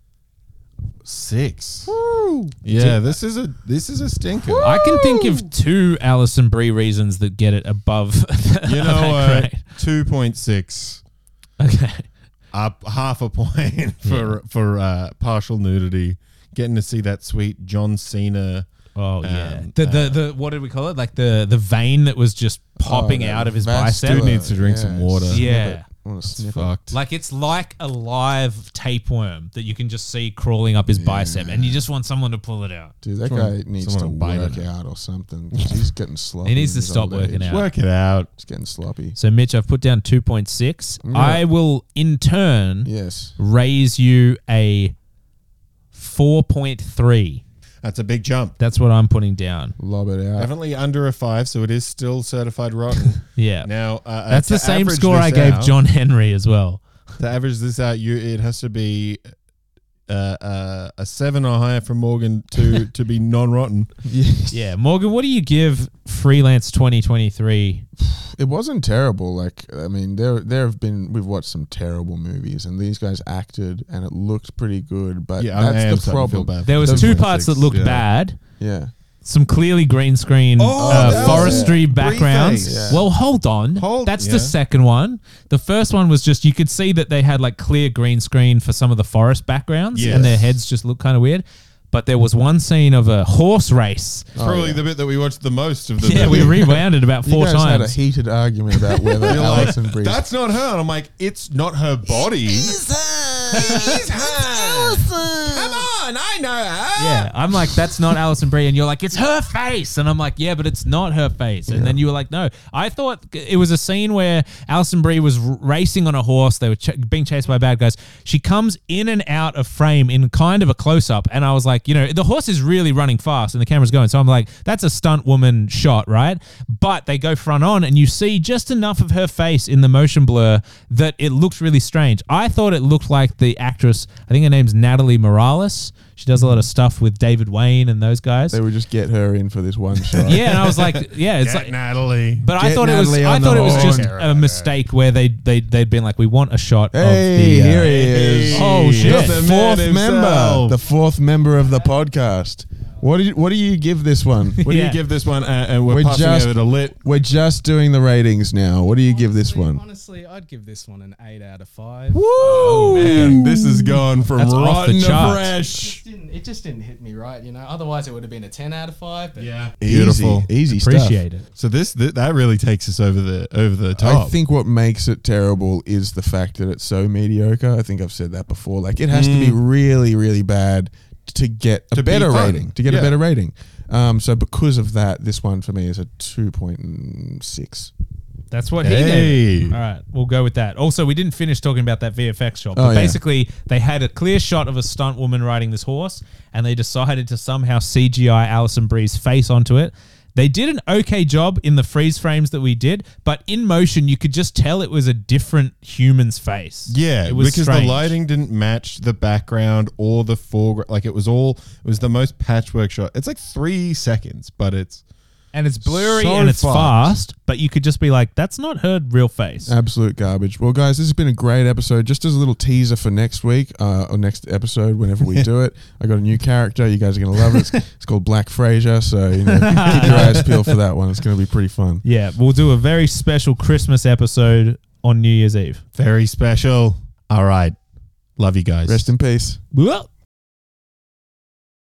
six. Yeah, this is a this is a stinker. I can think of two Alison Brie reasons that get it above. You know, that uh, grade. two point six. Okay. Up half a point for for uh, partial nudity. Getting to see that sweet John Cena. Oh yeah. Um, the the the what did we call it? Like the the vein that was just popping Oh, out of his vascular. bicep. Dude needs to drink some water. sniff Yeah. it. I want to It's sniff it. fucked. Like it's like a live tapeworm that you can just see crawling up his bicep, and you just want someone to pull it out. Dude, that Someone- guy needs to someone bite work him. out or something. 'Cause he's getting sloppy. He needs in to his stop old working age. out. Work it out. He's getting sloppy. So Mitch, I've put down two point six. Yeah. I will in turn Yes. raise you a four point three. That's a big jump. That's what I'm putting down. Lob it out. Definitely under a five, so it is still certified rotten. Yeah. Now uh, That's to the same average score this I gave out- John Henry as well. To average this out, you it has to be uh, uh, a seven or higher from Morgan to to be non-rotten. Yeah. Morgan, what do you give Freelance twenty twenty-three? It wasn't terrible. Like, I mean, there there have been, we've watched some terrible movies, and these guys acted, and it looked pretty good. But Yeah, I am that's the starting to feel problem. bad. There was Those two point parts six, that looked yeah. bad. Yeah. Some clearly green screen Oh, uh, that was forestry it. backgrounds. Preface. Yeah. Well, hold on. Hold- That's yeah. the second one. The first one was just you could see that they had like clear green screen for some of the forest backgrounds, Yes. and their heads just looked kind of weird. But there was one scene of a horse race. It's probably yeah. the bit that we watched the most of the Yeah, we movie. rewound it about You four guys had a times. heated argument about whether You're like, Alison Brie. that's not her. And I'm like, it's not her body. It's her. Come on, I know her. Yeah, I'm like, that's not Alison Brie, and you're like, it's her face, and I'm like, yeah, but it's not her face, and then you were like, no, I thought it was a scene where Alison Brie was r- racing on a horse, they were ch- being chased by bad guys. She comes in and out of frame in kind of a close up, and I was like, you know, the horse is really running fast, and the camera's going, so I'm like, that's a stunt woman shot, right? But they go front on, and you see just enough of her face in the motion blur that it looks really strange. I thought it looked like the actress, I think her name's Natalie Morales. She does a lot of stuff with David Wayne and those guys. They would just get her in for this one shot. Yeah, and I was like, yeah, it's Get like, Natalie. but I Get thought it was, Natalie I on thought the it was just horn. a mistake where they they they'd been like, we want a shot Hey, of the. Uh, here he is. Oh, shit. The The fourth man member. himself. The fourth member of the podcast. What do you, what do you give this one? What do Yeah. you give this one? Uh, and we're, We're passing just- over to Lit. We're just doing the ratings now. What do you give this Honestly- one? Honestly, I'd give this one an eight out of five. Woo! Man, this has gone from That's off the rotten to charts. fresh. Just didn't, it just didn't hit me right, you know. Otherwise, it would have been a ten out of five. But Yeah, beautiful. Easy, easy stuff. Appreciate it. So this th- that really takes us over the over the top. I think what makes it terrible is the fact that it's so mediocre. I think I've said that before. Like, it has to be really, really bad to get a To be better fun. rating. To get Yeah. a better rating. Um, so because of that, this one for me is a two point six. That's what he Hey. gave. All right, we'll go with that. Also, we didn't finish talking about that V F X shot, but Oh, yeah. basically they had a clear shot of a stunt woman riding this horse, and they decided to somehow C G I Alison Brie's face onto it. They did an okay job in the freeze frames that we did, but in motion you could just tell it was a different human's face. Yeah, it was because strange. the lighting didn't match the background or the foreground. Like, it was all, it was the most patchwork shot. It's like three seconds, but it's And it's blurry So and it's fucked. fast, but you could just be like, that's not her real face. Absolute garbage. Well, guys, this has been a great episode. Just as a little teaser for next week uh, or next episode, whenever we do it, I got a new character. You guys are going to love it. It's, it's called Black Frasier. So, you know, keep your eyes peeled for that one. It's going to be pretty fun. Yeah, we'll do a very special Christmas episode on New Year's Eve. Very special. All right. Love you guys. Rest in peace. Well.